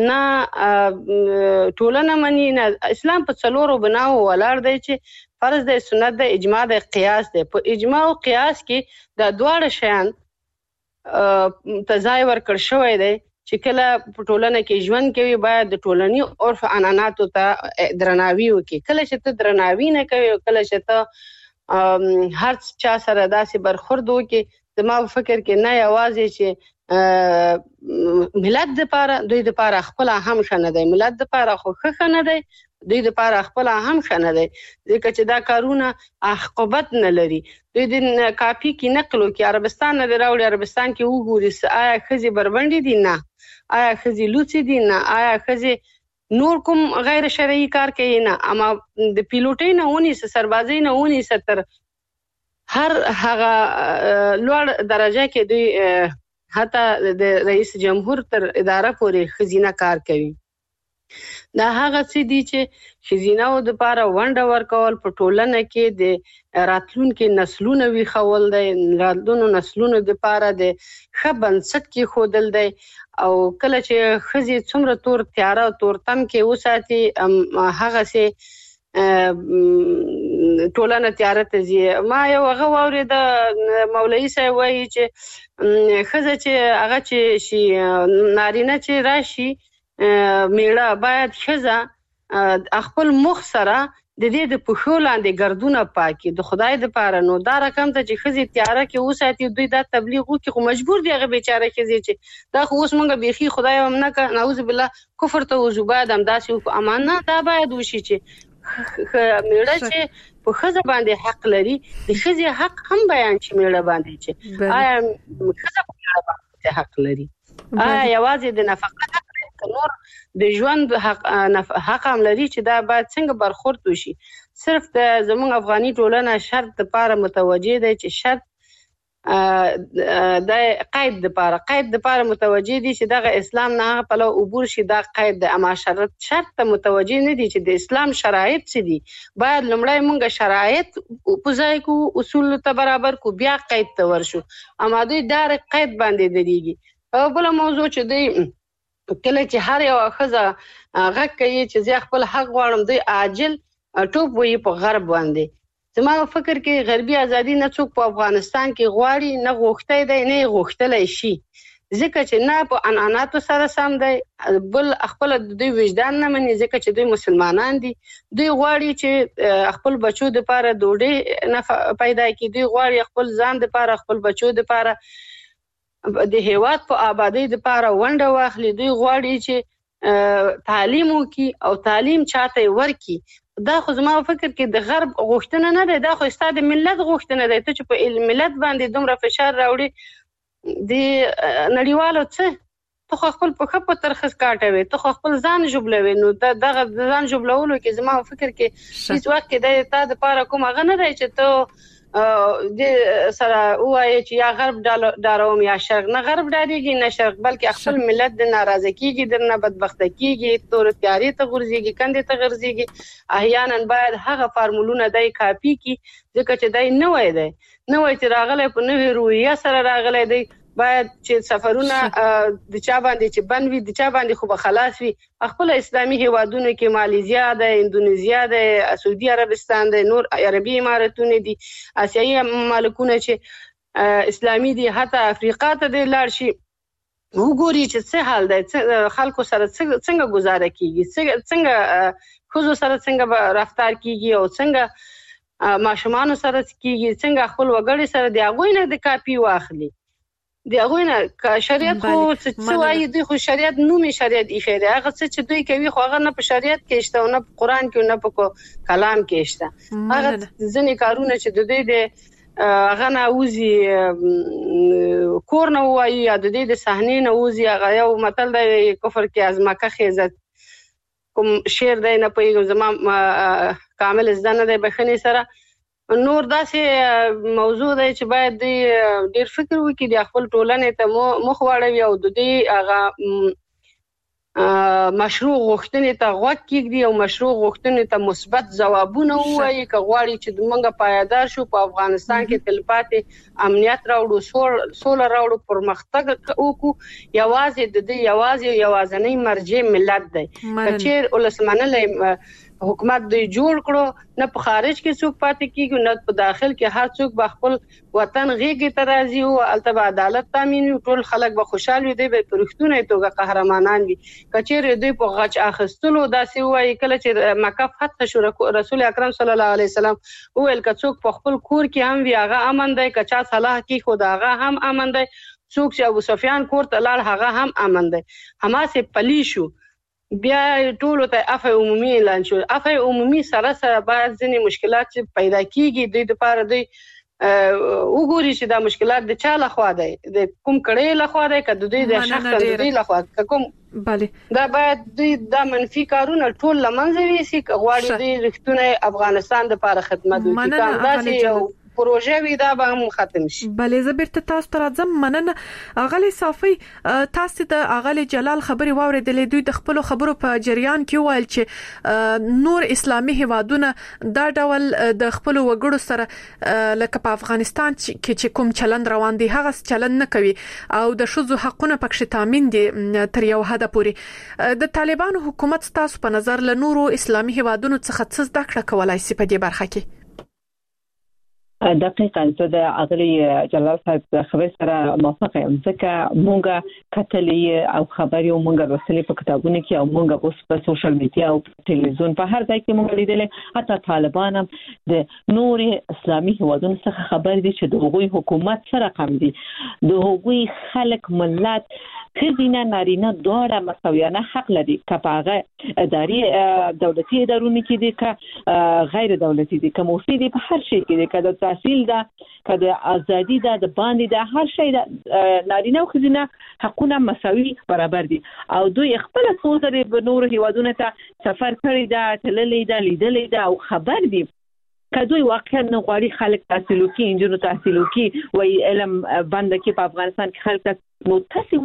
نه ټولنه مني نه اسلام په څلورو بناو ولاړ دی چې فرض دی سنت دی اجماع دی قیاس دی په اجماع او قیاس کې دا دواړه شیان ته ځای ورکړ شوی دی چې کله په ټولنه کې ژوند کوي باید د ټولني عرف عنعناتو ته درناوي وکړي کله چې ته درناوي نه کوي کله چې ته هر چا سره داسې برخورد وکړي زما په فکر کې نه یوازې چې ملت دپاره دوی دپاره خپله هم ښه نه دی ملت دپاره خو ښه نه دی دوی دپاره خپله هم ښه نه دی ځکه چې دا کارونه عاقبت نه لري دوی د کاپي کې نقل وکړي عربستان نه دی راوړي عربستان کې وګوري آیا ښځې بربنډې دي نه آیا ښځې لوڅې دي نه آیا ښځې نور کوم غیر شرعي کار کوي نه اما د پیلوټۍ نه ونیسه سربازۍ نه ونیسه تر هر هغه لوړ درجه کې دوی حتی د رئیس جمهور تر اداره پورې ښځینه کار کوي دا هغه څه دي چې ښځینهو دپاره ونډه ورکول په ټولنه کې د راتلونکي نسلونه ویښول دی راتلونو نسلونو دپاره د ښه بنسټ کېښودل دی او کله چې ښځې څومره تور تیاره او تورتم کې وساتي هغسې ټولنه تیاره ته ځي ما یو هغه واورېده مولوي صاحب وایي چې ښځه چې هغه چې شي نارینه چې راشي میړه باید ښځه خپل مخ سره د دې د پښو لاندې ګردونه پاکي د خدای دپاره نو دا رقم ته چې ښځې تیاره کې وساتي دوی دا تبلیغ وکړي خو مجبور دي هغه بیچاره ښځې چې دا خو اوس موږ بیخي خدای هم نه که نعوذ بالله کفر ته وځو باید همداسې وکړو اما نه دا باید وشي چې میړه چې په ښځه باندې حق لري د ښځې حق هم بیان چې میړه باندې چې آیا ښځه په میړه باندې حق لري آیا یوازې د نفقه حق لري که نور د ژوند حق هم لري چې دا باید څنګه برخورد وشي صرف د زموږ افغاني ټولنه شرط دپاره متوجه دی چې شرط د قید دپاره متوجه دي چې دغه اسلام نه هغه پلو عبور شي دا قید دی اما شرط ته متوجه نه دي چې د اسلام شرایط څه دي باید لومړی موږ شرایط په ځای کړو اصولو ته برابر کړو بیا قید ته ورشو اما دوی ډایرکټ قید باندې درېږي او بله موضوع چې دوی کله چې هر یو ښځه غږ کوي چې زه خپل حق غواړم دوی عاجل ټوپ وهي په غرب باندې زما فکر کې غربي ازادي نه څوک په افغانستان کې غواړي نه غوښتی دی نه یې غوښتلی شي ځکه چې نه په عنعناتو سره سم دی بل خپله د دوی وجدان نه مني ځکه چې دوی مسلمانان دي دوی غواړي چې خپل بچو دپاره ډوډۍ نه پیدا کړي دوی غواړي خپل ځان دپاره خپل بچو دپاره د هیواد په آبادۍ دپاره ونډه واخلي دوی غواړي چې تعلیم وکړي او تعلیم چاته یې ورکړي دا خو زما فکر کې د غرب غوښتنه نه دی دا خو ستا د ملت غوښتنه دی ته چې په ملت باندې دومره فشار راوړي د نړیوالو څه ته خو خپل پښه په ترخص کاټوې ته خو خپل ځان ژوبلوې نو دغه ځان ژوبلولو کې زما فکر کې هیڅ وخت کې د تا دپاره کوم هغه نه دی چې ته د سره وایي چې یا غرب ډاروم یا شرق، نه غرب ډاریږي نه شرق، بلکې خپل ملت د ناراضه کیږي، درنه بدبخت کیږي، تور تیاری ته غورځيږي، کندې ته غورځيږي. احیانا باید هغه فارمولونه دای کاپی کی ځکه چې دای نه وای دی چې راغلی په نوې رویه سره راغلی دی. باید چې سفرونه د چا باندې چې بند وي، د چا باندې خو به خلاص وي. خپل اسلامي هیوادونو کې مالیزیا ده، اندونیزیا ده، سعودي عربستان ده، نور عربي اماراتونه دي، آسیایي مملکتونه چې اسلامي دي، حتی افریقا ته د لاړ شي وګوري چې څه حال دی، خلکو سره څنګه گزاره کیږي، څنګه خزو سره څنګه رفتار کیږي او څنګه ماشومان سره کیږي، څنګه خپل وګړي سره دی هغه نه د کاپی واخلي. دی هغه نه شریعت خو څه وایي، دی خو شریعت نومي شریعت ایښی دی، هغه څه چې دوی کوي خو هغه نه په شریعت کې شته او نه په قرآن کې او نه په کلام کې شته. هغه ځینې کارونه چې د دوی د هغه نه وځي کور نه وایي یا د دوی د صحنې نه وځي. هغه یو متل دی کفر کې از مکه خیزت، کوم شعر دی نه پوهېږم زما کامل زده نه دی بخښنې سره. نور داسې موضوع دی چې باید ډیر فکر وکړي، د خپل ټولنې ته مخ واړوي او د دې هغه مشروع غوښتنې ته غوږ کېږدي او مشروع غوښتنې ته مثبت ځوابونه ووایي که غواړي چې موږ پایدار شو، په افغانستان کې تلپاتې امنیت راوړو، سوله راوړو، پرمختګ وکړو. یوازې د دې یوازینی مرجع ملت دی. که چېر ولسمنلی حکومت دوی جوړ کړو، نه په خارج کې څوک پاتې کیږي نه په داخل کې، هر څوک به خپل وطن غېږې ته راځي او هلته به عدالت تامین وي، ټول خلک به خوشحال وي، دوی به په رښتونې توګه قهرمانان وي. که چېرې دوی په غچ اخیستلو داسې ووایي، کله چې مکه فتح شو رسول اکرم صلی الله علیه وسلم وویل که څوک په خپل کور کې هم وي هغه امن دی، که چا صلاح کېښود هغه هم امن دی، څوک چې ابو سفیان کور ته لاړ هغه هم امن دی. هماسې پلی شو، بیا ټولو ته عفو عمومي اعلان شو. عفو عمومي سره سره باید ځینې مشکلات چې پیدا کیږي دوی دپاره دوی وګوري چې دا مشکلات د چا لخوا دی، د کوم کړۍ لخوا دی، که د دوی د شخصا د دوی لخوا که کوم دا باید دوی دا منفي کارونه ټول له منځه یوسي که غواړي دوی رښتونی افغانستان دپاره خدمت وکړي. که همداسې یو پروژه وي دا به هم ختم شي. بلې زه بیرته تاسو ته راځم. مننه اغلې صافي، تاسو د اغلې جلال خبرې واورېدلې، دوی د خپلو خبرو په جریان کې وویل چې نور اسلامي هیوادونه دا ډول د خپلو وګړو سره لکه په افغانستان کې چې کوم چلند روان دی هغه چلند نه کوي او د ښځو حقونه پکې تامین دي تر یو حده پورې. د طالبانو حکومت تاسو په نظر له نورو اسلامي هیوادونو څخه څه زده کړه کولای شي په دې برخه کې؟ دقیقاً زه د اغلی جلال صاحب خبر سره موافقه یم، ځکه مونږ کتلې او خبرې او مونږ لوستلې په کتابونو کې او مونږ اوس په سوشل میډیا او ټلویزیون په هر ځای کې مونږ لیدلې، حتی طالبان هم د نور اسلامي هیوادونو څخه خبر دي چې د هغوی حکومت سره کم دي، د هغوی خلک ملت خزینه نارینه دواړه مساویانه حق لري، که په هغه اداري دولتي ادارونو کې دي که غیر دولتي دي، که مفتی دي، په هر شي کې دي، که د تحصیل ده، که د ازادي ده، د باندې ده، هر شي ده، نارینه او خزینه حقونه مساوي برابر دي. او دوی خپل څو ځلې په نورو هیوادونو ته سفر کړی ده، تللی ده، لیدلی ده او خبر دي. که دوی واقعا نه غواړي خلک تحصیل وکړي، نجونو تحصیل وکړي، وایي علم بند کړي په افغانستان کې خلک، نو تاسو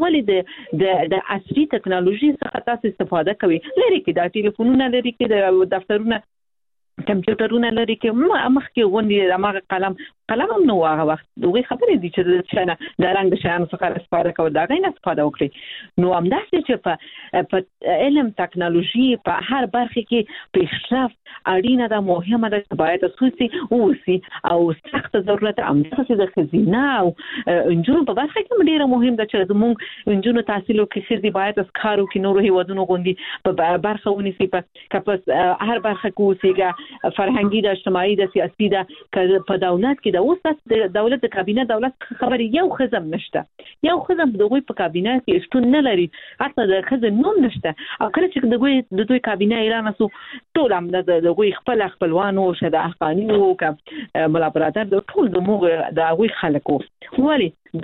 ولې د عصري ټکنالوژي څخه تاسو استفاده کوي؟ لري کې د ټلیفونونو لري کې د دفترونو کمپیوټرونه لري کې مخکې غونډې دماغه قلم هم نو هغه وخت دوی خبرې دي چې د رنګ د شیانو څخه استفاده کوي، دا غي نه استفاده وکړي. نو همداسې چې په علم ټکنالوژي په هر برخه کې پیشرفت اړینه ده، مهمه ده، باید خصوصي اوسي او سخت ضرورت همداسې د خزینه او انجونو په برخه کې ډیره مهم ده چې زموږ انجونو تحصیل وکړي، خزي باید از کار وکړي، نورو هیوادونو غوندي په برخه ونیسي، په هر برخه کې اوسېږي، فرهنګي ده، اجتماعي ده، سیاسي ده، که په دولت کې اوس د دولت د کابینه دولت خبرې یو خزم نشته، یو خزم د دوی په کابینه کې شتون نه لري، حتی د خزم نوم نشته. او کله چې د دوی کابینه اعلان شو ټول هم د دوی خپلوانو شته حقانی او ملا برادر د ټول د موږ د دوی خلکو ولی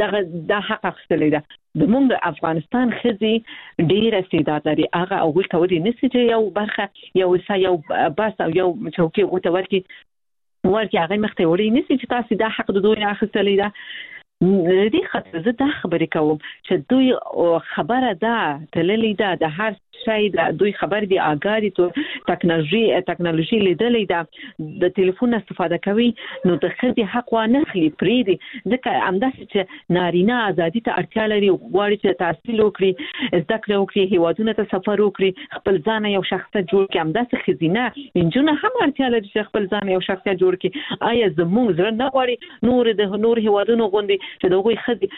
د حق اخستلې ده. د موږ افغانستان خزي ډیر استعداد لري، هغه او کوي نسي چې یو برخه یو بس او یو چوکي غوته ورکی ورته هغه مخته وړي نسی چې تاسو دا حق د دوی اخیستلې ده. دې خاطر زه دا خبرې کوم چې دوی خبره ده تللې ده د هر شي د دوی خبر دي آګاري تو ټکنالوژي لیدلې ده د ټلیفون استفاده کوي نو د خدي حق ونه خلی پری دي ځکه همداسې چې نارینه ازادي ته اړتیا لري غواړي چې تحصیل وکړي زده کړه وکړي هیوادونو ته سفر وکړي خپل ځان یو شخصیت جوړ کړي همداسې خزینه انجونه هم اړتیا لري چې خپل ځان یو شخصیت جوړ کړي. آیا زموږ زړه نه غواړي نور هیوادونو غوندي چې دغه خدي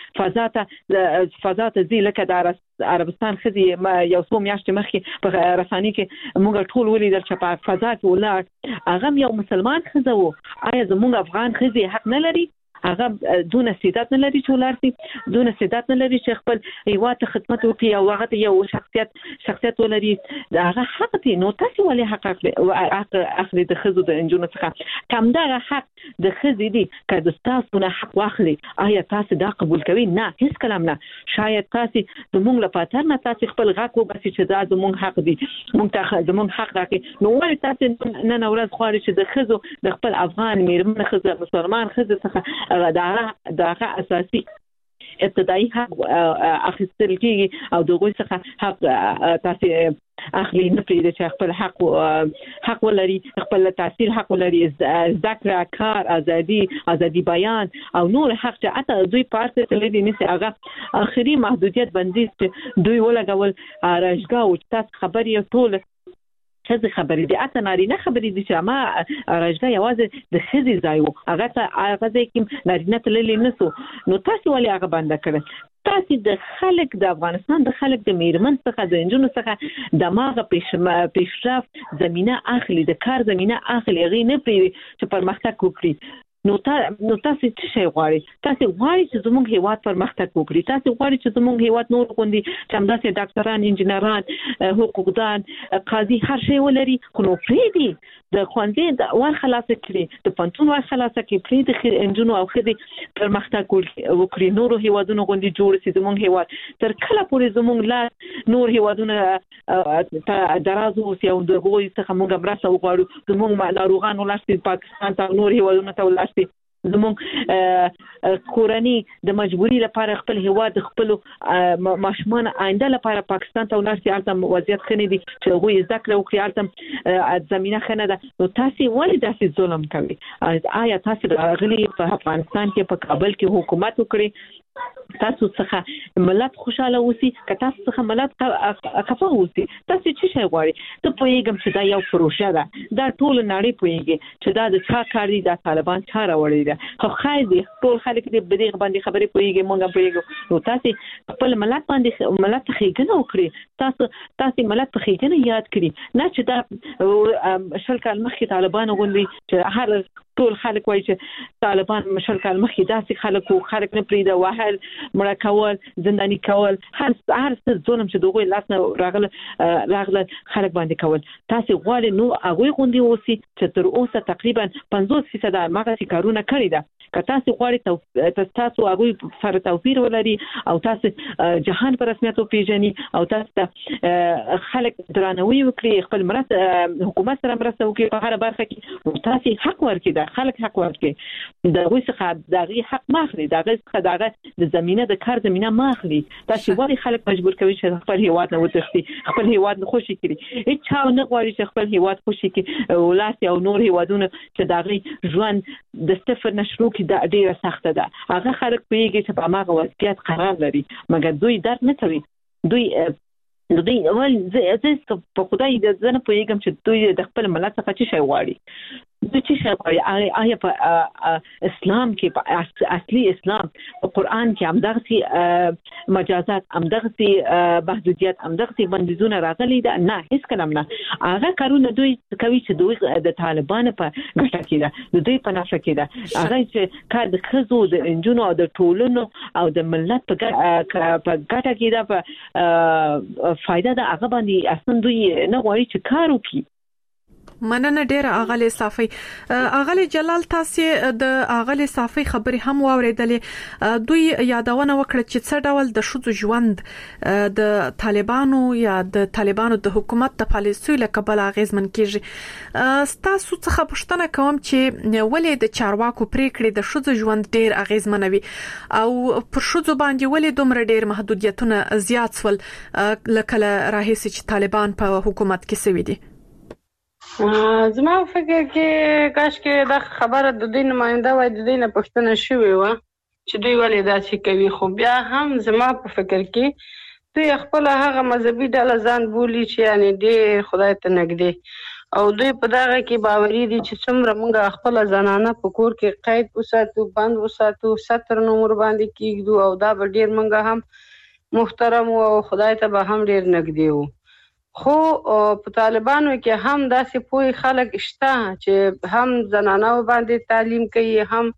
فضا ته ځي لکه د عربستان خدي یو څو میاشتې مخکې په رساني کې موږ ټول ولیدل چې په فضا کې ولاړ هغه یو مسلمان خزه وو. آیا زموږ افغان خزي حق نه لري؟ هغه دون استعداد نه لري چې ولارتي دون استعداد نه لري چې خپل هیواد ته خدمت وکړي او هغه یو شخصیت ولري هغه حق دی. نو تاسو ولې حق اخلي د خزو د انجونو څخه کم دا حق د خزي دی که د تاسو نه حق واخلي آیا تاسو دا قبول کوي؟ نه هیڅ کلام نه. شاید تاسو زموږ لپاره نه تاسو خپل غاک وباسي چې دا زموږ حق دی موږ ته زموږ حق راکړي. نو ولې تاسو نن ورځ خوري چې د خزو د خپل افغان میرمن خزه مسلمان خزه څخه دا اساسي ابتدایي حق اخیستل کیږي او دغه څخه حق تاسو اخلي نه پریږدي چې خپل حق ولري خپل تحصیل حق ولري ذکر کار ازادي بیان او نور حق چې اته دوی پارته تللی نسی هغه اخري محدودیت بندیز دوی ولګول راځګه او تاسو خبري ټول خزي خبرې دي اته نارینه خبرې دي چې ما راځي یوازې د خزي ځای وو هغه ځای کې نارینه تللی نسو. نو تاسو ولې هغه بند کړل؟ تاسو د خلک د افغانستان د خلک د میرمن څخه د انجونو څخه دماغه پیشرفت زمينه اخلي د کار زمينه اخلي غي نه پری چې پرمختګ وکړي. نو تاسو څه غواړئ؟ تاسو غواړئ چې زموږ هیواد پرمختګ وکړي؟ تاسو غواړئ چې زموږ هیواد نور غوندي چې همداسې ډاکټران انجنیران حقوقدان قاضي هر شی ولري خو نو پریدي د خوندې د ور خلاص کړي د پنتون ور خلاص کړي پریدي انجونو او خدي پرمختګ وکړي نور هیوادونو غوندي جوړ شي زموږ هیواد تر کله پورې زموږ لا نور هیوادونه درازو او د غوي څخه موږ مرسته وغواړو زموږ ناروغان ولاشي پاکستان ته نور هیوادونو ته ولاشي زموږ کورنۍ د مجبوري لپاره خپل هیواد خپل ماشومان آینده لپاره پاکستان ته ولاشي البته وضعیت خنه دي چې غوي ذکر او خیالتم زمينه خنه ده. نو تاسو ولې داسې ظلم کوي؟ آیا تاسو غلي په افغانستان کې په کابل کې حکومت وکړي تاسو څخه ملت خوشاله اوسي که تاسو څخه ملت خفه اوسي تاسو څه شي غواړئ؟ ته پوهیږم چې دا یو پروژه ده دا ټول نړۍ پوهیږي چې دا د چا کار دی دا طالبان چا راوړي ده خو خای دي ټول خلک دې بدیغ باندې خبرې پوهیږي مونږ پوهیږو. نو تاسو خپل ملت باندې ملت خېګنه وکړي تاسو ملت په خېګنه یاد کړئ نه چې دا شل کال مخکې طالبان غوندي چې هر ټول خلک وایي چې طالبان مشل کال مخکې داسې خلک نه پریده وهل مړه کول زنداني کول هر څه ظلم چې دغه لاس نه راغله خلک باندې کول. تاسو غواړئ نو هغه غوندي اوسي چې تر اوسه تقریبا 50% ماغه کارونه کړی ده که تاسو غواړئ تاسو هغه سره توفیر ولري او تاسو جهان پر رسمیت پیژني او تاسو خلک درناوی وکړي خپل مرسته حکومت سره مرسته وکړي په هر برخه کې تاسو حق ورکړي خلک حق ورکړي دغه څخه دغه حق ماخلي دغه د زمينه د کار زمينه ماخلي. تاسو ولې خلک مجبور کوي چې خپل هیواد نه وتښتي خپل هیواد نه خوشي کړي؟ هیڅ چا نه غواړي چې خپل هیواد خوشي کړي ولاسي او نور هیوادونه چې دغه ژوند د صفر نشرو کې ډیره سخته ده هغه خلک پیږي چې په هغه وضعیت قرار لري مګر دوی درد نه کوي دوی اول زه په خدای د ځنه پوهیږم چې دوی د خپل ملت څخه څه شي غواړي د څه شي غواړي آیا په اسلام کې په اصلي اسلام په قران کې همدغسي مجازات همدغسي محدودیت همدغسي بندیزونه راغلي ده؟ نه هیڅ کلام نه. هغه کارونه دوی کوي چې دوی د طالبان په ګټه کې ده د دوی په نفع کې ده هغه چې کار د خزو د انجونو او د ټولنو او د ملت په ګټه کې ده په فائدہ ده هغه باندې اصلا دوی نه غواړي چې کار وکړي. مننه ډیره اغلی صافي. اغلی جلال تاسو د اغلی صافي خبرې هم واوریدلې. دوی یادونه وکړه چې څه ډول د شذو ژوند د طالبانو یا د طالبانو د حکومت د پالیسیو له کبل اغیزمن کیږي. تاسو څخه پوښتنه کوم چې ولې د چارواکو پریکړې د شذو ژوند ډیر اغیزمنوي او پر شذو باندې ولې دومره ډیر محدودیتونه زیات سول لکه راهیسي چې طالبان په حکومت کې سوي دي؟ زما فکر کې کاش کې دا خبره د دوی نماینده وای د دوی نه پوښتنه شوې وه چې دوی ولې داسې کوي. خو بیا هم زما په فکر کې دوی خپل هغه مذهبي ډله ځان بولي چې یعنی ډېر خدای ته نږدې او دوی په دغه کې باوري دي چې څومره موږ خپل زنانه په کور کې قید وساتو بند وساتو ستر نمبر باندې کېږدو او دا به ډېر موږ هم محترم او خدای ته به هم ډېر نږدې وو. خو په طالبانو کې هم داسې پوهې خلک شته چې هم زنانو باندې تعلیم کوي هم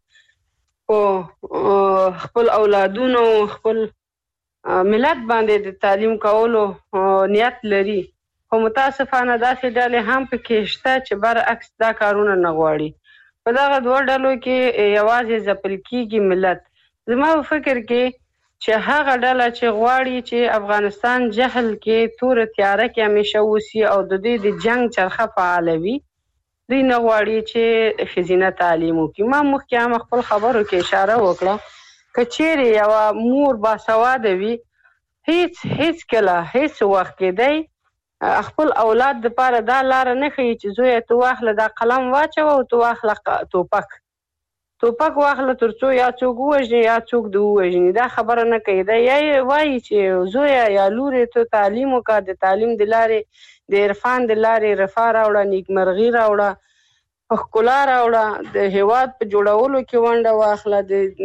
خپل اولادونو خپل ملت باندې د تعلیم کولو نیت لري. خو متاسفانه داسې ډلې هم پکې شته چې برعکس دا کارونه نه غواړي. په دغه دوه ډلو کې یوازې ځپل کېږي ملت. زما په فکر کې چې هغه ډله چې غواړي چې افغانستان جهل کې تور تیاره کې همیشه اوسي او د دوی د جنگ چرخه فعاله وي دوی نه غواړي چې ښځینه تعلیم وکړي. ما مخکې هم خپل خبرو کې اشاره وکړه که چیرې یوه مور باسواده وي هیڅ کله هیڅ وخت کې دی خپل اولاد دپاره دا لاره نه ښیي چې زویه ته واخله دا قلم واچوه او ته واخله توپک واخله تر څو یا څوک ووژني یا څوک د ووژني. دا خبره نه کوي. دا یا وایي چې زویه یا لورې ته تعلیم وکړه د تعلیم د لارې د عرفان د لارې رفاه راوړه نیکمرغي راوړه ښکلا راوړه د هیواد په جوړولو کې ونډه واخله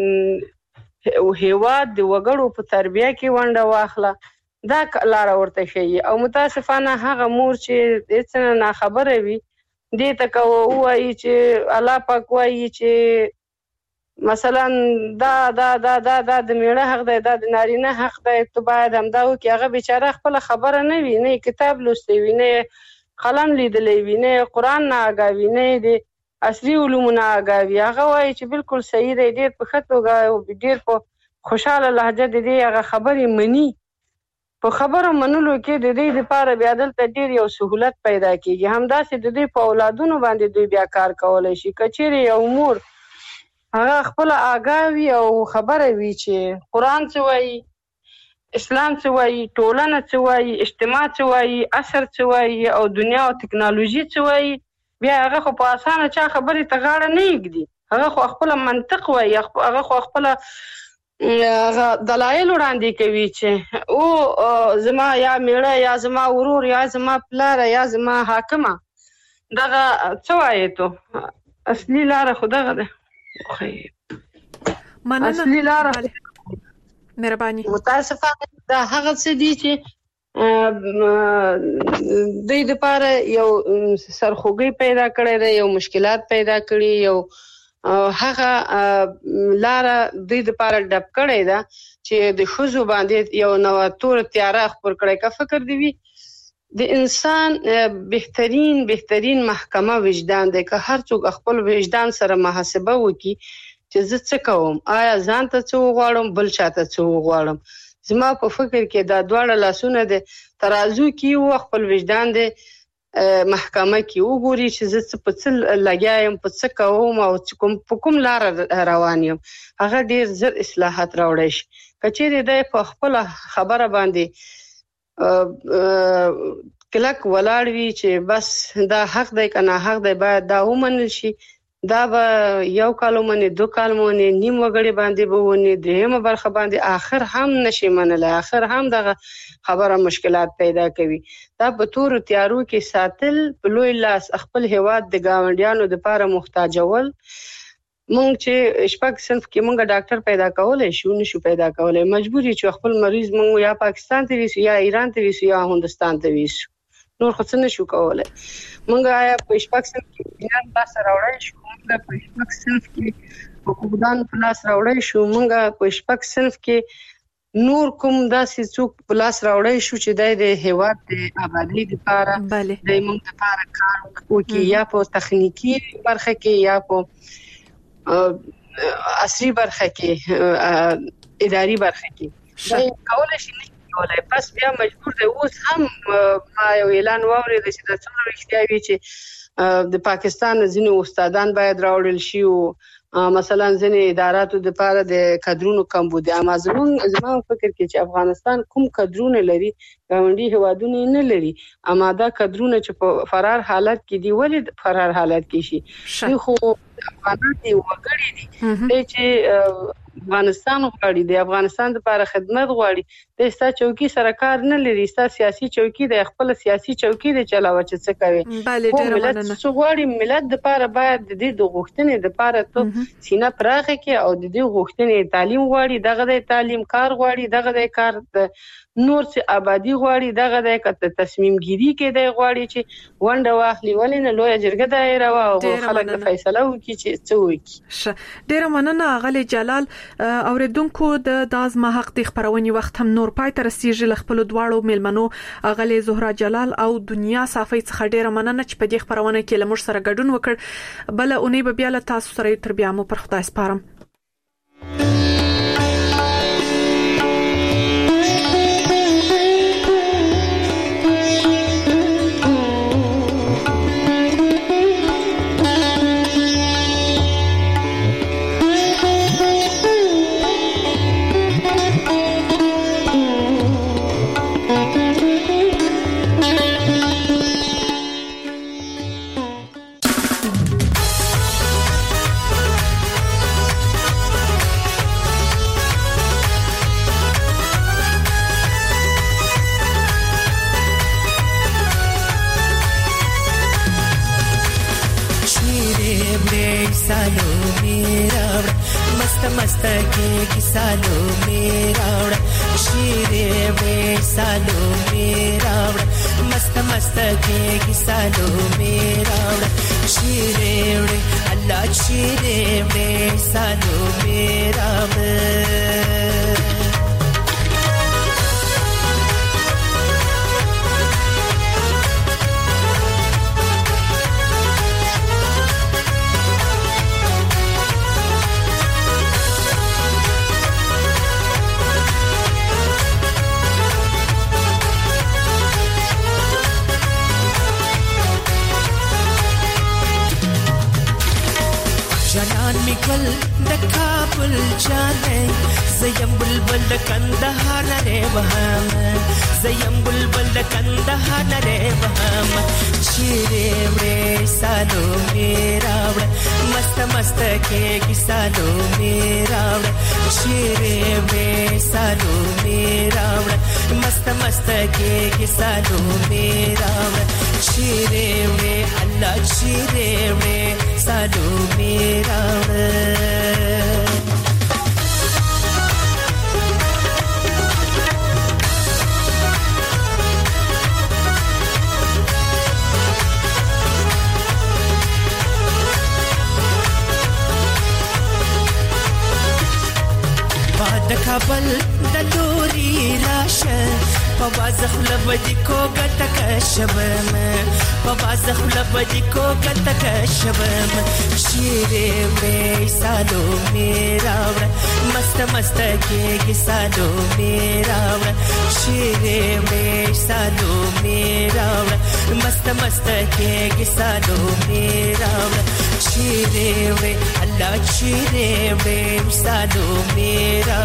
د هیواد د وګړو په تربیه کې ونډه واخله دا لاره ورته ښیي. او متاسفانه هغه مور چې هېڅ نه ناخبره وي دې ته که ووایي چې الله پاک وایي چې مثلا دا د میړه حق دی دا د نارینه حق دی ته باید همدا وکړي. هغه بیچاره خپله خبره نه وي نه کتاب لوستی وي نه قلم لیدلی وي نه قرآن نه آګاه وي نه د عصري علومو نه آګاه وي. هغه وایي چې بالکل صحیح دی ډېر په ښه توګه ډېر په خوشحاله لهجه د دې هغه خبرې مني. په خبرو منلو کې د دې دپاره بیا دلته ډېر یو سهولت پیدا کېږي. همداسې د دوی په اولادونو باندې دوی بیا کار کولی شي. که چیرې یو مور هغه خپله آګاه وي او خبره وي چې قرآن څه وایي اسلام څه وایي ټولنه څه وایي اجتماع څه وایي عصر څه وایي او دنیا او تکنالوژي څه وایي بیا هغه خو په اسانه چا خبرې ته غاړه نه ایږدي. هغه خو خپله منطق وایي هغه خو خپله دلایل وړاندې کوي چې او زما یا میړه یا زما ورور یا زما پلاره یا زما حاکمه دغه څه وایي تو اصلي لاره خو دغه ده. اصلي لاره مهرباني متاسفانه دا هغه څه دي چې دوی دپاره یو سرخوږی پیدا کړی دی یو مشکلات پیدا کړي یو هغه لاره دوی دپاره ډب کړی ده چې د ښځو باندې یو نوه تور تیاره خپور کړی. که فکر دی وي د انسان بهترین محکمه وجدان دی. که هر څوک خپل وجدان سره محاسبه وکړي چې زه څه کوم آیا ځان ته څه وغواړم بل چاته څه وغواړم. زما په فکر کې دا دواړه لاسونه د ترازو کې و خپل وجدان د محکمه کې وګوري چې زه څه په څه لګیا یم په څه کوم او په کوم لاره روان یم هغه ډېر زر اصلاحات راوړی شي. که چیرې دی په خپله خبره باندې کلک ولاړ وي چې بس دا حق دی که ناحق دی باید دا ومنل شي دا به یو کال ومني 2 کال ومني نیم وګړي باندې به ونی درېیمه برخه باندې آخر هم نشي منلی آخر هم دغه خبره مشکلات پیدا کوي. دا په تورو تیارو کې ساتل په لوی لاس خپل هیواد د ګاونډیانو دپاره محتاجول. مونږ چې شپږ صنف کې مونږ ډاکټر پیدا کولی شو نشو پیدا کولی مجبور یو چې خپل مریض مونږ یا پاکستان ته ویسو یا ایران ته ویسو یا هندوستان ته ویسو نور خو څه نشو کولی. مونږ آیا په شپږ صنف کې ایران لاسه راوړی شو مونږ په شپږ صنف کې حقوقدان په لاس راوړی شو مونږ په شپږ صنف کې نور کوم داسې څوک پلاس راوړی شو چې د هیواد د آبادی لپاره د موږ لپاره کار وکړي یا په تخنیکی برخه کې یا په عصري برخه کې اداري برخه کې دا کولای شي نه کولای پس بیا مجبور دی اوس هم ما یو اعلان واورید چې د څومره اړتیا وی چې د پاکستان ځینې استادان باید راوړل شي او مثلا ځینې اداراتو د لپاره د کادرونو کمبود اما زموږ فکر کې چې افغانستان کوم کادرونه لري ګاونډي هوادونه نه لري اما دا کادرونه چې په فرار حالت کې دی ولې فرار حالت کې شي خو افغانان دی وګړي دي چې افغانستان غواړي د افغانستان لپاره خدمت غواړي د ستا چوکي سرکار نه لري ستا سیاسي چوکي د خپل سیاسي چوکي د چلاوه چې څه کوي بله ډیره مننه څو غواړي ملت لپاره باید د دې د غوښتنې لپاره ته سینه پراخه کې او د دې غوښتنې تعلیم غواړي دغه د تعلیم کار غواړي دغه د کار نور څه آبادی غواړي دغه د کته تصمیم ګیری کې د غواړي چې ونده واخلي ولې نه لوی جرګه دایره او خلک د فیصله وکړي چې څه وکړي ډیره مننه غلی جلال اوریدونکو د دازما حق د خبرونې وخت هم نور پای تر رسیدل خپل دواړو ملمنو غلی زهرا جلال او دنیا صافی څخه ډیره مننه چې په دې خبرونه کې لمر سره ګډون وکړ بل اونۍ به بیا له تاسو سره تر بیا مو پر خدای سپارم کابل د لوري راشه په وازخ لبدي کو ګټک شبم په وازخ لبدي کو ګټک شبم شیرې مې سالو میرا مست مست کې سالو میرا شیرې مې سالو میرا مست مست کې سالو میرا شیرې مې الله شیرې مې سالو میرا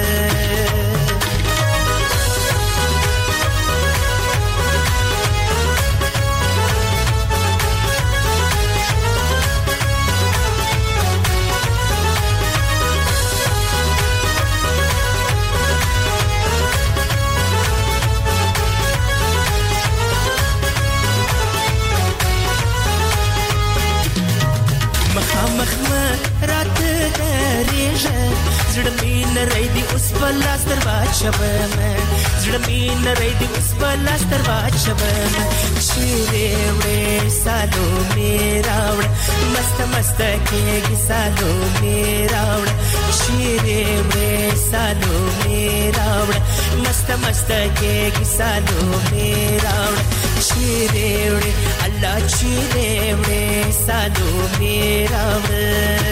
زړه مين رېدي اوس په لاس درواز شبم زړه مين رېدي اوس په لاس درواز شبم شیرې وړې سالو میرا وړ मस्त मस्त केगी सालो मेरा उड़ा शीरे में सालो मेरा उड़ा मस्त मस्त केगी सालो मेरा उड़ा शीरे उड़े अल्लाह शीरे उड़े सालो मेरा उड़ा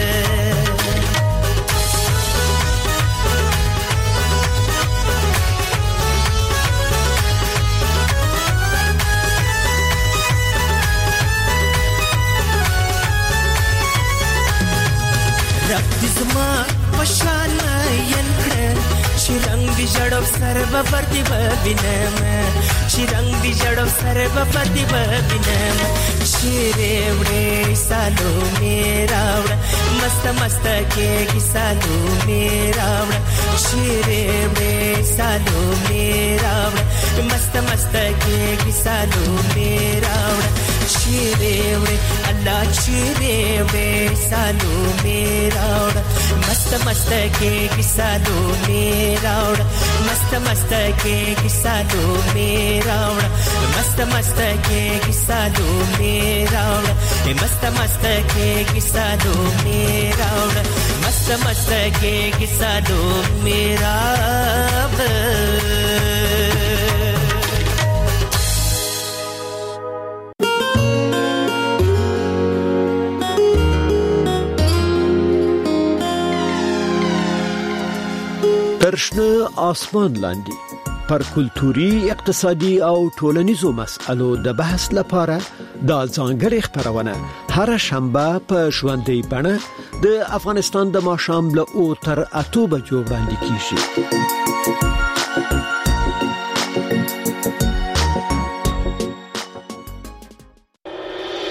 रक्तिजमा पशान यंत्र शिरंग दी जड़ो सर्व प्रतिबिनम शिरंग दी जड़ो सर्व प्रतिबिनम शिरे उड़े सालो मेरा उड़ा मस्त मस्त केगी सालो मेरा उड़ा शिरे उड़े सालो मेरा उड़ा मस्त मस्त केगी सालो मेरा उड़ा शिरे उड़े अल्लाह शिरे उड़े सालो मेरा उड़ा मस्त मस्त केगी सालो मेरा उड़ा मस्त मस्त केगी सालो मेरा उड़ा मस्त मस्त केगी सालो मेरा उड़ा मस्त मस्त केगी सालो मेरा उड़ा मस्त मस्त केगी सालो मेरा ترشنه آسمان لاندې پر کلتوري اقتصادي او ټولنیزو مسألو د بحث لپاره د ځانګړي خبرونه هر شنبه په ژوندۍ بڼه د افغانستان د ماښام له 8 تر 8 بجو وړاندې کیږي